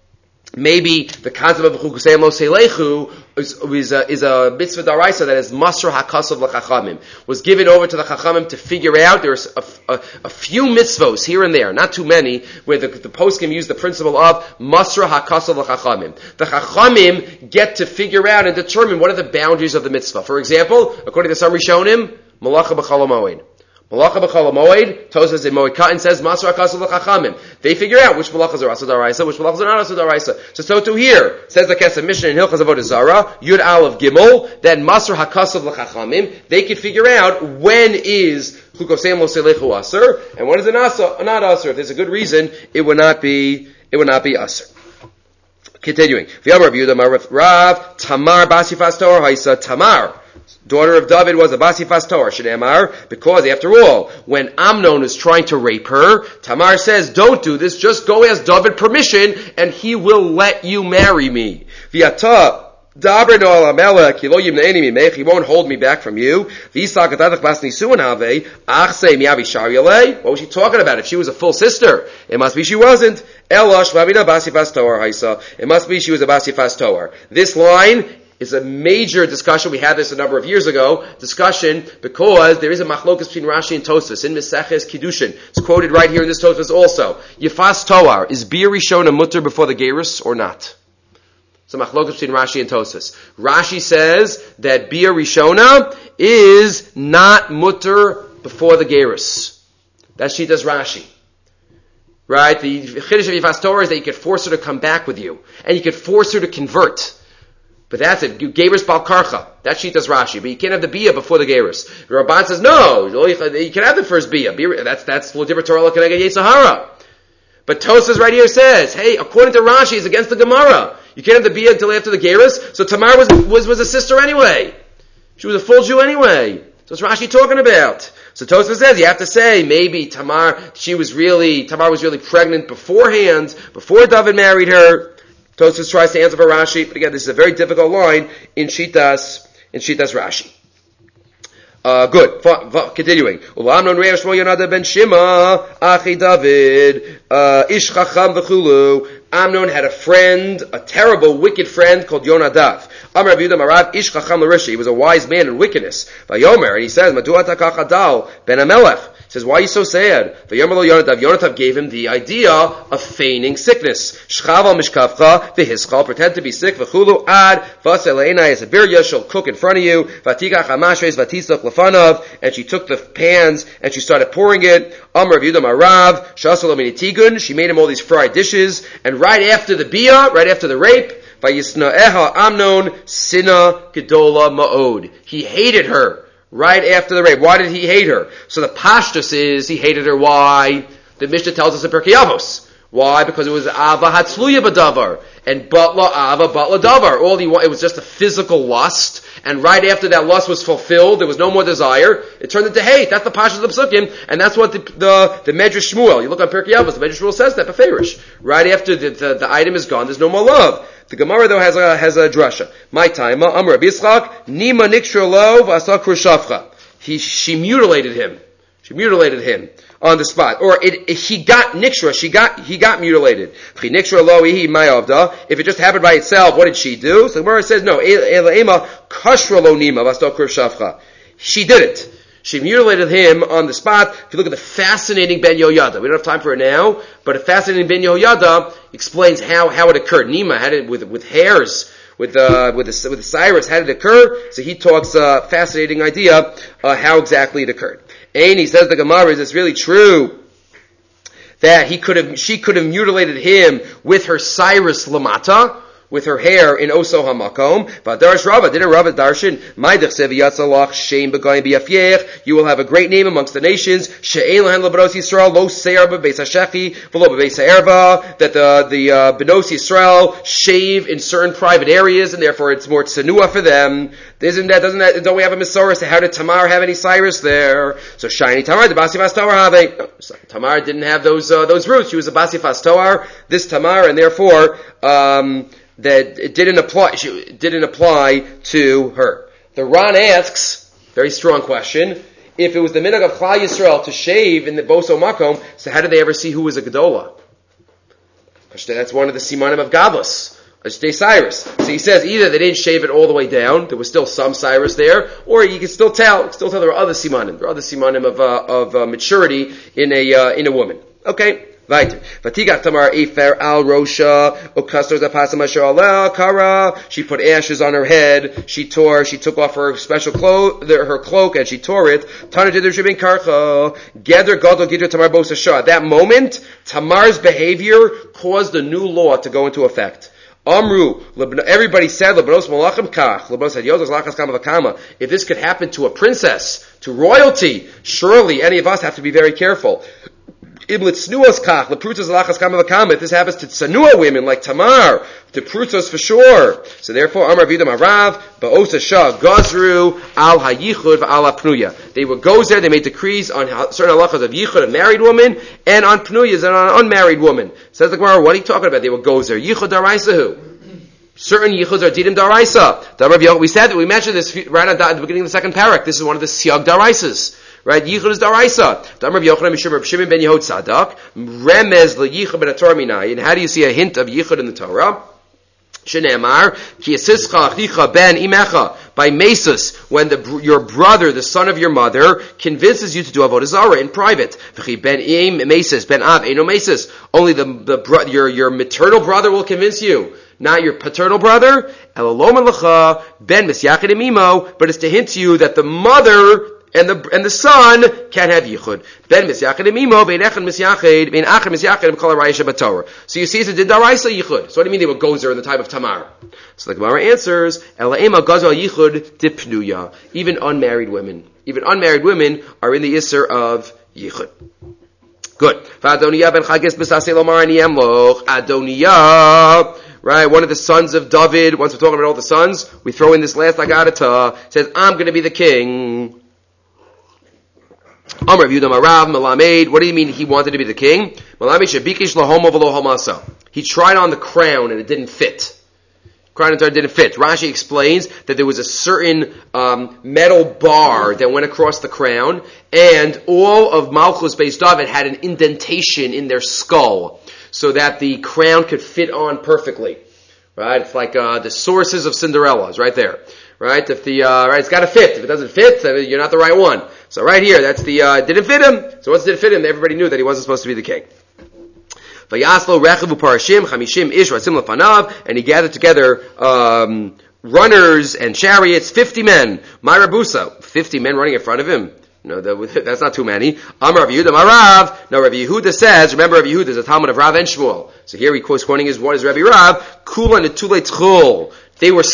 maybe the concept of Chukusei Lo Seilechu is, is, a, is a mitzvah daraisa that is Masr HaKasav L'Chachamim, was given over to the Chachamim to figure out. There's a, a, a few mitzvos here and there, not too many, where the, the poskim use the principle of Masr HaKasav L'Chachamim. The Chachamim get to figure out and determine what are the boundaries of the mitzvah. For example, according to some Rishonim, Malacha B'Chol HaMoed. Malacha b'chol hamoed, Tosas in Moed Katan says, Masr HaKasav L'Chachamim. They figure out which malachas are asad daraisa, which malachas are not asad daraisa. So, so too here, says the Kesef Mishnah in Hilchas Avodah Zarah, Yud Aleph Gimel, that Masr HaKasav L'Chachamim, they can figure out when is Chukosei Lo Seilechu Aser, and when is it not, not Aser. If there's a good reason, it would not be, it would not be Aser. Continuing. V'yamar Yehuda Rav, Tamar Basifas Torah Haisa, Tamar, daughter of David, was a Basifas Torah, Shneimar, because after all, when Amnon is trying to rape her, Tamar says, don't do this, just go ask David permission, and he will let you marry me. V'yata, Daber no al Amelech, he won't hold me back from you. What was she talking about? If she was a full sister, it must be she wasn't. It must be she was a Basifas Torah. This line is a major discussion. We had this a number of years ago. Discussion because there is a machlokas between Rashi and Tosfos in Meseches Kiddushin. It's quoted right here in this Tosfos also. Yifas Toar, is Bia Rishona mutter before the Gerus or not? It's a machlokas between Rashi and Tosfos. Rashi says that Bia Rishona is not mutter before the Gerus. That's Shitas Rashi. Right? The Chiddush of Yifas Torah is that you could force her to come back with you. And you could force her to convert. But that's it. Gerus Bal Karcha. That's Shitas Rashi. But you can't have the Bia before the Gerus. The Ramban says, no, you can have the first Bia. That's, that's L'Dibur Torah L'Keneged Yetzirah. But Tosfos right here says, hey, according to Rashi, it's against the Gemara. You can't have the Bia until after the Gerus. So Tamar was, was, was a sister anyway. She was a full Jew anyway. So what's Rashi talking about? So Tosfos says, you have to say, maybe Tamar, she was really, Tamar was really pregnant beforehand, before David married her. Tosfos tries to answer for Rashi, but again, this is a very difficult line in Shitas, in Shitas Rashi. Uh, good. F- f- continuing. Amnon Reish Shmuel Yonadav ben Shima, Achi David, uh, Ish Chacham v'chulu. Amnon had a friend, a terrible, wicked friend called Yonadav. Amar Rabbi Yehuda Marav, Ish Chacham l'Rishi. He was a wise man in wickedness. Vayomer, and he says, Madua takach Adal ben Amelech. He says, why are you so sad? Vayomer lo Yonadav. Yonadav gave him the idea of feigning sickness. Shchav al mishkavcha, v'hischal, pretend to be sick, v'chulu ad, v'aseleina, as a birya, she'll cook in front of you, v'tikach hamashres, v'tisach lefanav, and she took the pans, and she started pouring it. Amar Rabbi Yehuda Marav, shasol minitigun, she made him all these fried dishes, and right after the bia, right after the rape, vayisna'eha Amnon, sina gedola ma'od. He hated her. Right after the rape. Why did he hate her? So the pashtus is, he hated her. Why? The Mishnah tells us in Pirkei Avos. Why? Because it was Ava Hatzluya B'davar. And Batla Ava Batla Davar. All he wanted, it was just a physical lust. And right after that lust was fulfilled, there was no more desire. It turned into hate. That's the pashtus of the Psukim. And that's what the, the, the Medrash Shmuel, you look on Pirkei Avos, the Medrash Shmuel says that, Beferish. Right after the, the, the item is gone, there's no more love. The Gemara though has a has a drasha. My time, Amar Rabbi Yitzchak, Nima Nikshur Lo v'Asa Krushafcha. He she mutilated him. She mutilated him on the spot, or it, it, he got nikshra. She got he got mutilated. Nikshur Lo ihi mayavda. If it just happened by itself, what did she do? So the Gemara says no. Elaima Kashra Lo Nima v'Asa Krushafcha. She did it. She mutilated him on the spot. If you look at the fascinating Ben Yehoyada, we don't have time for it now, but a fascinating Ben Yehoyada explains how, how it occurred. Nima had it with, with hairs, with, uh, with the, with the Cyrus, how did it occur? So he talks, uh, fascinating idea, uh, how exactly it occurred. And he says the Gemara, is this really true? That he could have, she could have mutilated him with her Cyrus Lamata, with her hair in Oso HaMakom. V'adarish Rava, didn't Rava darshan? Ma'idach sev yatzalach shein b'goyim b'yafyech. You will have a great name amongst the nations. She'ein lahen l'benos Yisrael lo seir b'beis ha'shechi v'lo b'beis ha'erva. That the the uh, benos Yisrael shave in certain private areas, and therefore it's more tzenua for them. Isn't that? Doesn't that? Don't we have a Masorah? So how did Tamar have any Cyrus there? So shiny Tamar, the Basifas Toar have a. No, Tamar didn't have those uh, those roots. She was a Basifas Toar. This Tamar, and therefore. Um, that it didn't apply, it didn't apply to her. The Ran asks, very strong question, if it was the minhag of Klal Yisrael to shave in the Boso Makom, so how did they ever see who was a Gedola? That's one of the simanim of Gavus. Stay Cyrus. So he says either they didn't shave it all the way down, there was still some Cyrus there, or you can still tell, you can still tell there are other simanim, there are other simanim of uh, of uh, maturity in a uh, in a woman. Okay, weiter. Vatigat Tamar Efer al Rosha Okastor Zapasa Mashallah Kara. She put ashes on her head. She tore. She took off her special cloak, her cloak, and she tore it. Tana Jidr Shibin Karcha. Gather Gadol Gidr Tamar Bosa Shah. At that moment, Tamar's behavior caused a new law to go into effect. Amru, everybody said, Lebnos Malachim Kach, Lebnos said, Yozos Lachas Kama Vakama. If this could happen to a princess, to royalty, surely any of us have to be very careful. Iblit Snuos Kach, Leprutzos Lachas Kama Vakama. If this happens to Tsanua women like Tamar, to Prutzos for sure. So therefore, Amar Vidam Arav, Ba'osa Shah, Gazru, Al HaYichud, Al HaPnuya. They would go there, they made decrees on certain halachas of Yichud, a married woman, and on Pnuyas, and on an unmarried woman. Says the Gemara, what are you talking about? They would go there. Yichud Daraisahu. Certain Yichuds are Didim Daraisa. We said that, we mentioned this right at the beginning of the second parak. This is one of the Siyag Daraisas. Right? Yichud is Daraisa. Damar Yochanan Mishum Shimon ben Yehud Sadak. Remez le Yichud ben Torah Minai. And how do you see a hint of Yichud in the Torah? Shene'emar, ki yasischa achicha ben imecha, by mesus, when the, your brother, the son of your mother, convinces you to do avodah zarah in private. V'chi ben im mesus, ben av eno mesus. Only the, the bro, your, your maternal brother will convince you, not your paternal brother. Elalom lecha, ben misyachid imimo, but it's to hint to you that the mother and the and the son can't have yichud. Ben misyachid imimo, ben echad misyachid, ben achad misyachid, b'kol harayisha b'torah. So you see, it's a daraisa yichud. So what do you mean they would go there in the time of Tamar? So the Gemara answers, Elaima gazel yichud dipnuya. Even unmarried women, even unmarried women are in the isser of yichud. Good. V'Adoniya ben Chagis b'sasei lomar ani emloch. Adoniya, right? One of the sons of David. Once we're talking about all the sons, we throw in this last agadata. Says, I'm going to be the king. Amar Yudam Arav Malamed. What do you mean he wanted to be the king? Malamed shebikish lahomo v'lo homasa. He tried on the crown and it didn't fit. Crown and didn't fit. Rashi explains that there was a certain um, metal bar that went across the crown, and all of Malchus Beis David had an indentation in their skull, so that the crown could fit on perfectly. Right? It's like uh, the sources of Cinderella is right there. Right? If the uh, right, it's got to fit. If it doesn't fit, then you're not the right one. So right here, that's the uh, didn't fit him. So once it didn't fit him, everybody knew that he wasn't supposed to be the king. Vayaslo rechavu parashim chamishim ish rasim lefanav, and he gathered together um, runners and chariots, fifty men. My Rabusa, fifty men running in front of him. No, that, that's not too many. Amar Rav Yehuda Marav. No, Rav Yehuda says, remember Rav Yehuda is a Talmud of Rav and Shmuel. So here he quotes quoting his what is Rabbi Rav, Kula netule tchul. They were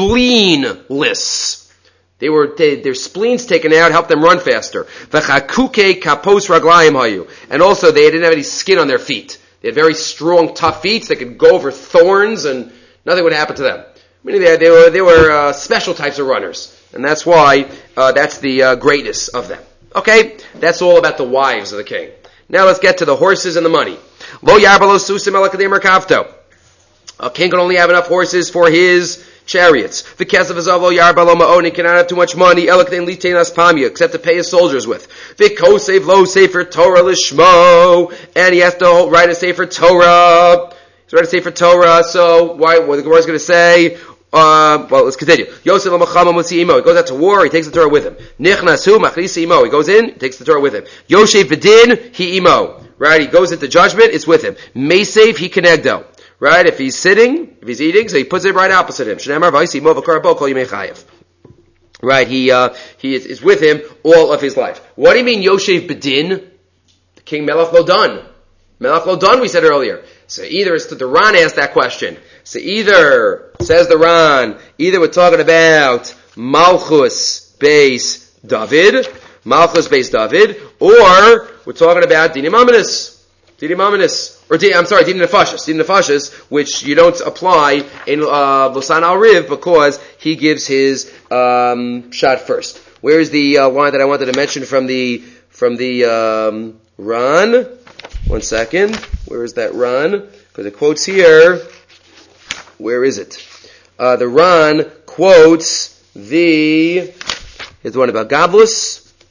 spleenless. They were, they, their spleens taken out, helped them run faster. V'chakuke kapos raglayim hayu. And also they didn't have any skin on their feet. They had very strong, tough feet. They could go over thorns and nothing would happen to them. Meaning they, they were, they were uh, special types of runners. And that's why, uh, that's the uh, greatness of them. Okay? That's all about the wives of the king. Now let's get to the horses and the money. Lo yarbalo susim elakadim merkavto. A king can only have enough horses for his chariots. The kesef azav lo yarbalo ma'oni cannot have too much money elakadim litain aspamia, except to pay his soldiers with. The kosev lo sefer Torah lishmo, and he has to write a sefer Torah. He's writing a sefer Torah, so why, what the Gemara is going to say, Uh, well, let's continue. Yosef al-Machama Mutzi Imo. He goes out to war, he takes the Torah with him. Nichnasu Machlisi Imo. He goes in, he takes the Torah with him. Yosef Bedin, he Imo. Right? He goes into judgment, it's with him. Mesev, he Kenegdo. Right? If he's sitting, if he's eating, so he puts it right opposite him. Shnei Vaisi Imo v'Karabo Kol Yimei Chayev. Right? He, uh, he is, is with him all of his life. What do you mean Yosef Bedin? The King Melech Lodan. Melech Lodan, we said earlier. So either, it's the Ran asked that question. So either, says the Ran, either we're talking about Malchus Beis David, Malchus Beis David, or we're talking about Dinim Aminus, Dinim Aminus, or I'm sorry, Dinim Nefashis, Dinim Nefashis, which you don't apply in uh, Losan Al Riv because he gives his um, shot first. Where is the uh, line that I wanted to mention from the from the um, Ran? One second. Where is that Ran? Because it quotes here. Where is it? Uh, the Ran quotes the, here's the one about Gavlus.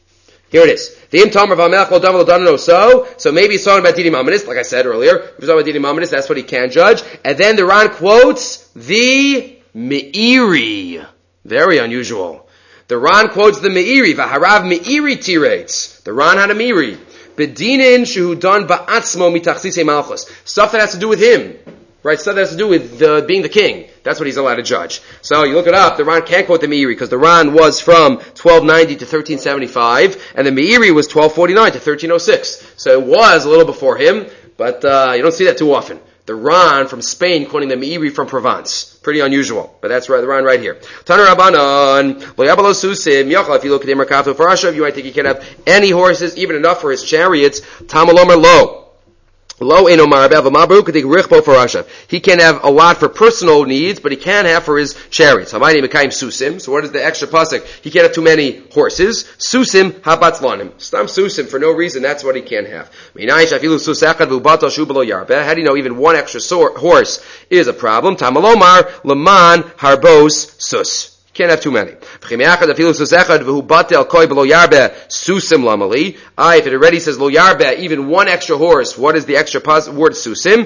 Here it is. The im Tomer v'amelech lo davar lo danano so. So maybe he's talking about Didi Mamonis, like I said earlier. If he's talking about Didi Mamonis, that's what he can judge. And then the Ran quotes the Meiri. Very unusual. The Ran quotes the Meiri. V'harav Meiri tirates. The Ran had a Meiri. Bedinin shehu dan ba'atzmo mitachsisei malchus. Stuff that has to do with him. Right, stuff that has to do with uh, being the king. That's what he's allowed to judge. So you look it up, the Ran can't quote the Meiri, because the Ran was from twelve ninety to thirteen seventy-five, and the Meiri was twelve forty-nine to thirteen oh six. So it was a little before him, but uh, you don't see that too often. The Ran from Spain quoting the Meiri from Provence. Pretty unusual, but that's right, the Ran right here. Taner Rabbanan, lo yabalo susim, yachal, if you look at the Merkavto Farashav, you might think he can't have any horses, even enough for his chariots. Tamalomer lo. Lo eno marabev mabru could take richbo for Rashav. He can have a lot for personal needs, but he can have for his chariots. Hamayni mekayim susim. So what is the extra pasuk? He can't have too many horses. Susim habatzlanim. Stam susim for no reason. That's what he can have. How do you know even one extra horse is a problem? Tamalomar leman harbos sus. Can't have too many. Ah, if it already says lo yarbe, even one extra horse, what is the extra pos- word susim?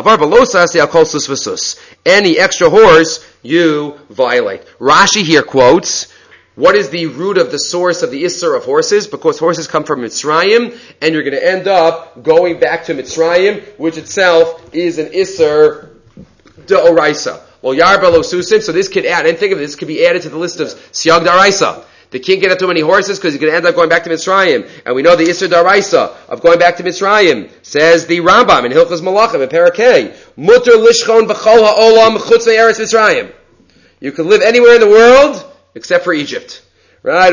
Any extra horse, you violate. Rashi here quotes, what is the root of the source of the Isser of horses? Because horses come from Mitzrayim, and you're going to end up going back to Mitzrayim, which itself is an Isser de'oraisa. Well, yarba lo susim, so this could add, and think of it, this could be added to the list of siyag daraisa. The king can't have too many horses because he's going to end up going back to Mitzrayim. And we know the Isser daraisa of going back to Mitzrayim, says the Rambam in Hilchos Malachim in Parakeh, mutter lishchon v'chol ha'olam chutz me'eretz Mitzrayim. You can live anywhere in the world except for Egypt. Right?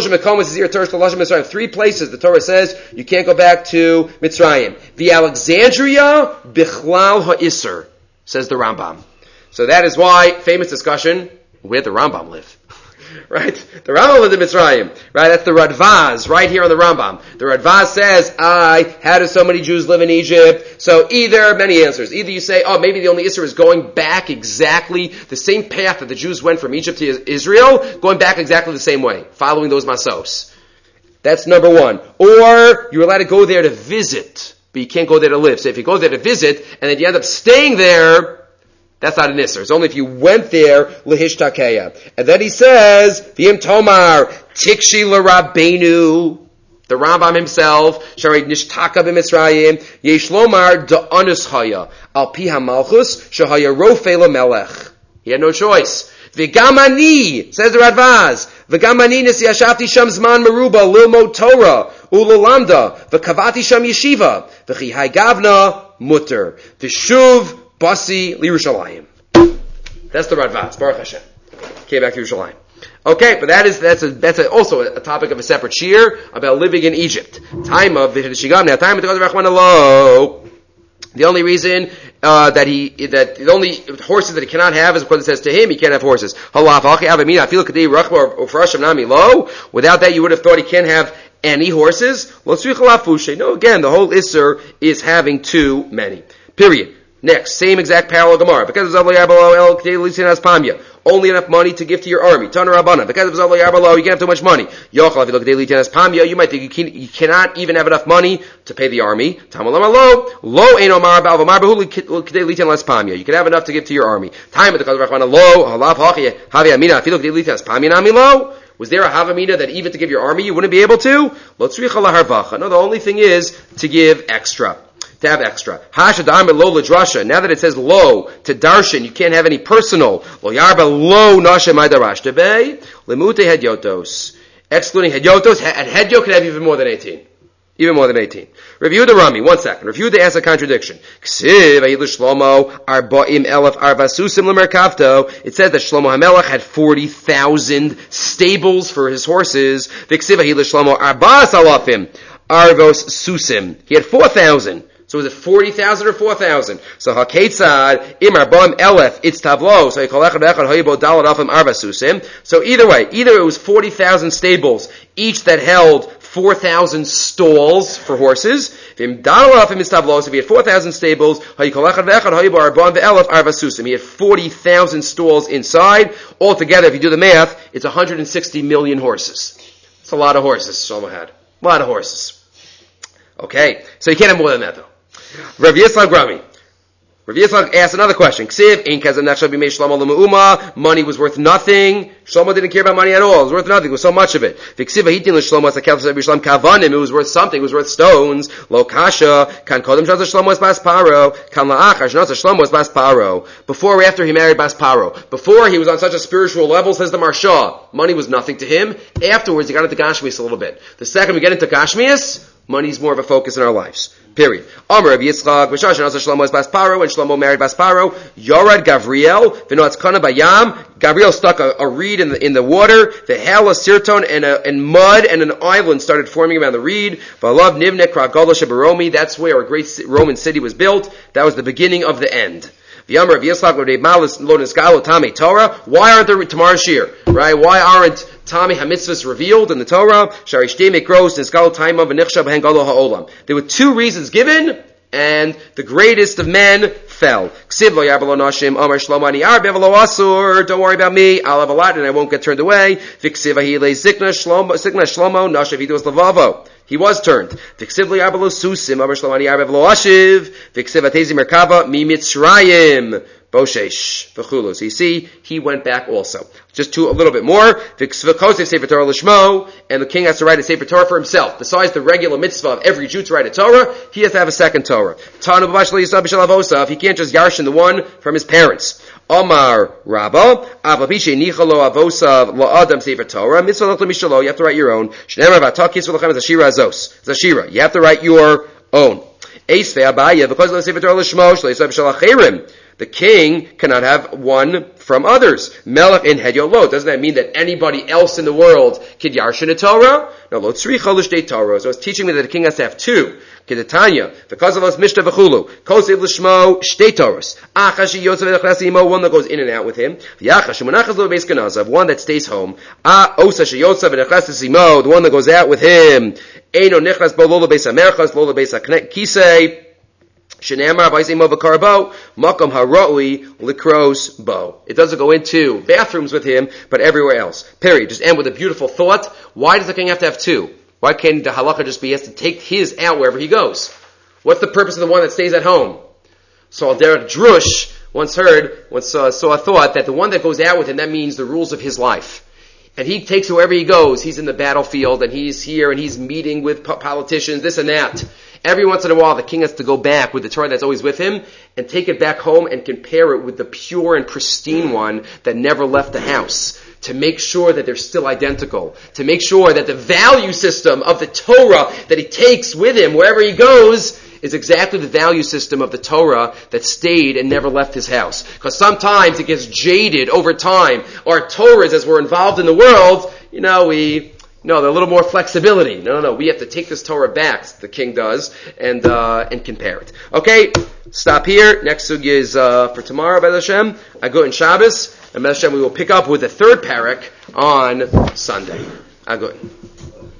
Three places the Torah says you can't go back to Mitzrayim. The Alexandria bichlal ha'isser, says the Rambam. So that is why, famous discussion, where the Rambam live. Right? The Rambam lived in Mitzrayim. Right? That's the Radvaz, right here on the Rambam. The Radvaz says, I, how do so many Jews live in Egypt? So either, many answers. Either you say, oh, maybe the only Isser is going back exactly the same path that the Jews went from Egypt to Israel, going back exactly the same way, following those Masos. That's number one. Or, you're allowed to go there to visit, but you can't go there to live. So if you go there to visit, and then you end up staying there, that's not an Isser. It's only if you went there, lehishtakeya. And then he says, V'im Tomar, Tikshi l'Rabbeinu, the Rambam himself, Sharid Nishtaka b'Mitzrayim, Yesh Lomar da'anus haya, al pi ha'malchus, shahaya rofe l'melech. He had no choice. V'gamani, says the Radvaz, V'gamani nisi yashafti sham zman meruba lilmod Torah, u'lulamda, v'kavati sham yeshiva, v'chi hai gavna mutter, v'shuv Basi L'Yerushalayim. That's the Radvaz, Baruch Hashem. Came back to Yerushalayim. Okay, but that is that's a, that's a, also a topic of a separate shir about living in Egypt. Time of the Shigam. Now, time of the Rachman Alo. The only reason uh, that he that the only horses that he cannot have is because it says to him he can't have horses. Without that, you would have thought he can't have any horses. No, again, the whole Isser is having too many. Period. Next, same exact parallel Gemara. Because of only enough money to give to your army. Taner Rabbanan. Because of you can't have too much money. You might think you, can, you cannot even have enough money to pay the army. You can have enough to give to your army. Was there a Havamina that even to give your army you wouldn't be able to? No, the only thing is to give extra. To have extra. Now that it says lo, to darshan, you can't have any personal. Lo yarba lo nashem idarashtebe, lemute hedyotos. Excluding hedyotos, and hedyo can have even more than eighteen. Even more than eighteen. Review the Rami, one second. Review the Asa contradiction. It says that Shlomo HaMelech had forty thousand stables for his horses. Arvos susim. He had four thousand. So was it forty thousand or four thousand? So haketzad imar bam elef it's tavlo. So So either way, either it was forty thousand stables, each that held four thousand stalls for horses. If he had four thousand stables, he had forty thousand stalls inside. Altogether, if you do the math, it's one hundred sixty million horses. It's a lot of horses Shlomo had. A lot of horses. Okay, so you can't have more than that though. Rav Yitzchak Rami. Rav Yitzchak asked another question. Ksiv, in kazan nechshav b'mei Shlomo l'me'uma, money was worth nothing. Shlomo didn't care about money at all. It was worth nothing. It was so much of it. V'ksiv ha'itin l'Shlomo as a kelf b'Shlomo kavanim. It was worth something. It was worth stones. Lo kasha, kan kodem shaz Shlomo es bas paro, kan la'achar shaz Shlomo es bas paro. Before or after he married bas paro. Before he was on such a spiritual level, says the Marsha, money was nothing to him. Afterwards, he got into Gashmias a little bit. The second we get into Gashmias, money's more of a focus in our lives. Period. Amar Rabbi Yitzchak, V'shash and Shlomo is bas paro, and Shlomo married bas paro. Yorad Gavriel, v'noatz kana bayam. Gabriel stuck a, a reed in the in the water. The hell a sirton and a, and mud and an island started forming around the reed. V'alav nivne kragala shebaromi. That's where a great Roman city was built. That was the beginning of the end. The Amar of Yitzchak Rabbi Malis lo niskalo Tami Torah. Why aren't there tomorrow's shir? Right? Why aren't Tami HaMitzvahs revealed in the Torah? Shari Shtei Mikros niskalo Taima v'nichshav hengalo ha'olam. There were two reasons given, and the greatest of men fell. Ksiv lo yarbalo nashim Amar Shlomo ani arbe v'lo asur. Don't worry about me. I'll have a lot and I won't get turned away. V'ksiv ahile zikna Shlomo zikna Shlomo nashav hidos levavo. He was turned. V'ksiv lo yarbalo susim Amar Shlomo ani arbe v'lo ashiv. V'ksiv atezi merkava mi Mitzrayim. Boshesh, v'chulu. So you see, he went back also. Just to a little bit more. V'kosef Sefer Torah l'shmo, and the king has to write a Sefer Torah for himself. Besides the regular mitzvah of every Jew to write a Torah, he has to have a second Torah. Tanu b'vash lo yisab b'shel avosav. He can't just yarshin the one from his parents. Omar Rabba, avapishe nicha lo avosav lo adam Sefer Torah. Mitzvah lo mishalo. You have to write your own. Shneimar v'atakis v'lachem is ashira azos. It's ashira. You have to write your own. Eisvei abaya because of the Sefer Torah l'shmo shlo yisab b'shel achirim. The king cannot have one from others. Melech in Hedyolot. Doesn't that mean that anybody else in the world could yarshin a Torah? No, lo tzricha l'shtei Torah. So it's teaching me that the king has to have two. Kedetanya, because of us mishta v'chulu. Kosev l'shmo shtei Torahs. Achash yotzav v'nechnas imo, one that goes in and out with him. V'yachash u'menachas lo beis kanazav, one that stays home. Ah, osa sheyotzav v'nechnas imo, the one that goes out with him. Eino nechnas bo lo beis hamerchas, lo beis hakisei. Shenamar v'aisimo v'karbo makam haroi likros bo. It doesn't go into bathrooms with him, but everywhere else. Period. Just end with a beautiful thought. Why does the king have to have two? Why can't the halacha just be he has to take his out wherever he goes? What's the purpose of the one that stays at home? So Derek Drush once heard, once uh, saw a thought that the one that goes out with him, that means the rules of his life. And he takes wherever he goes. He's in the battlefield, and he's here, and he's meeting with po- politicians, this and that. Every once in a while, the king has to go back with the Torah that's always with him and take it back home and compare it with the pure and pristine one that never left the house, to make sure that they're still identical, to make sure that the value system of the Torah that he takes with him wherever he goes is exactly the value system of the Torah that stayed and never left his house. Because sometimes it gets jaded over time. Our Torahs, as we're involved in the world, you know, we... No, there's a little more flexibility. No, no, no. We have to take this Torah back, the king does, and uh, and compare it. Okay, stop here. Next sugya is uh, for tomorrow, B'ez Hashem. I go in Shabbos, and B'ez Hashem we will pick up with the third parak on Sunday. I go.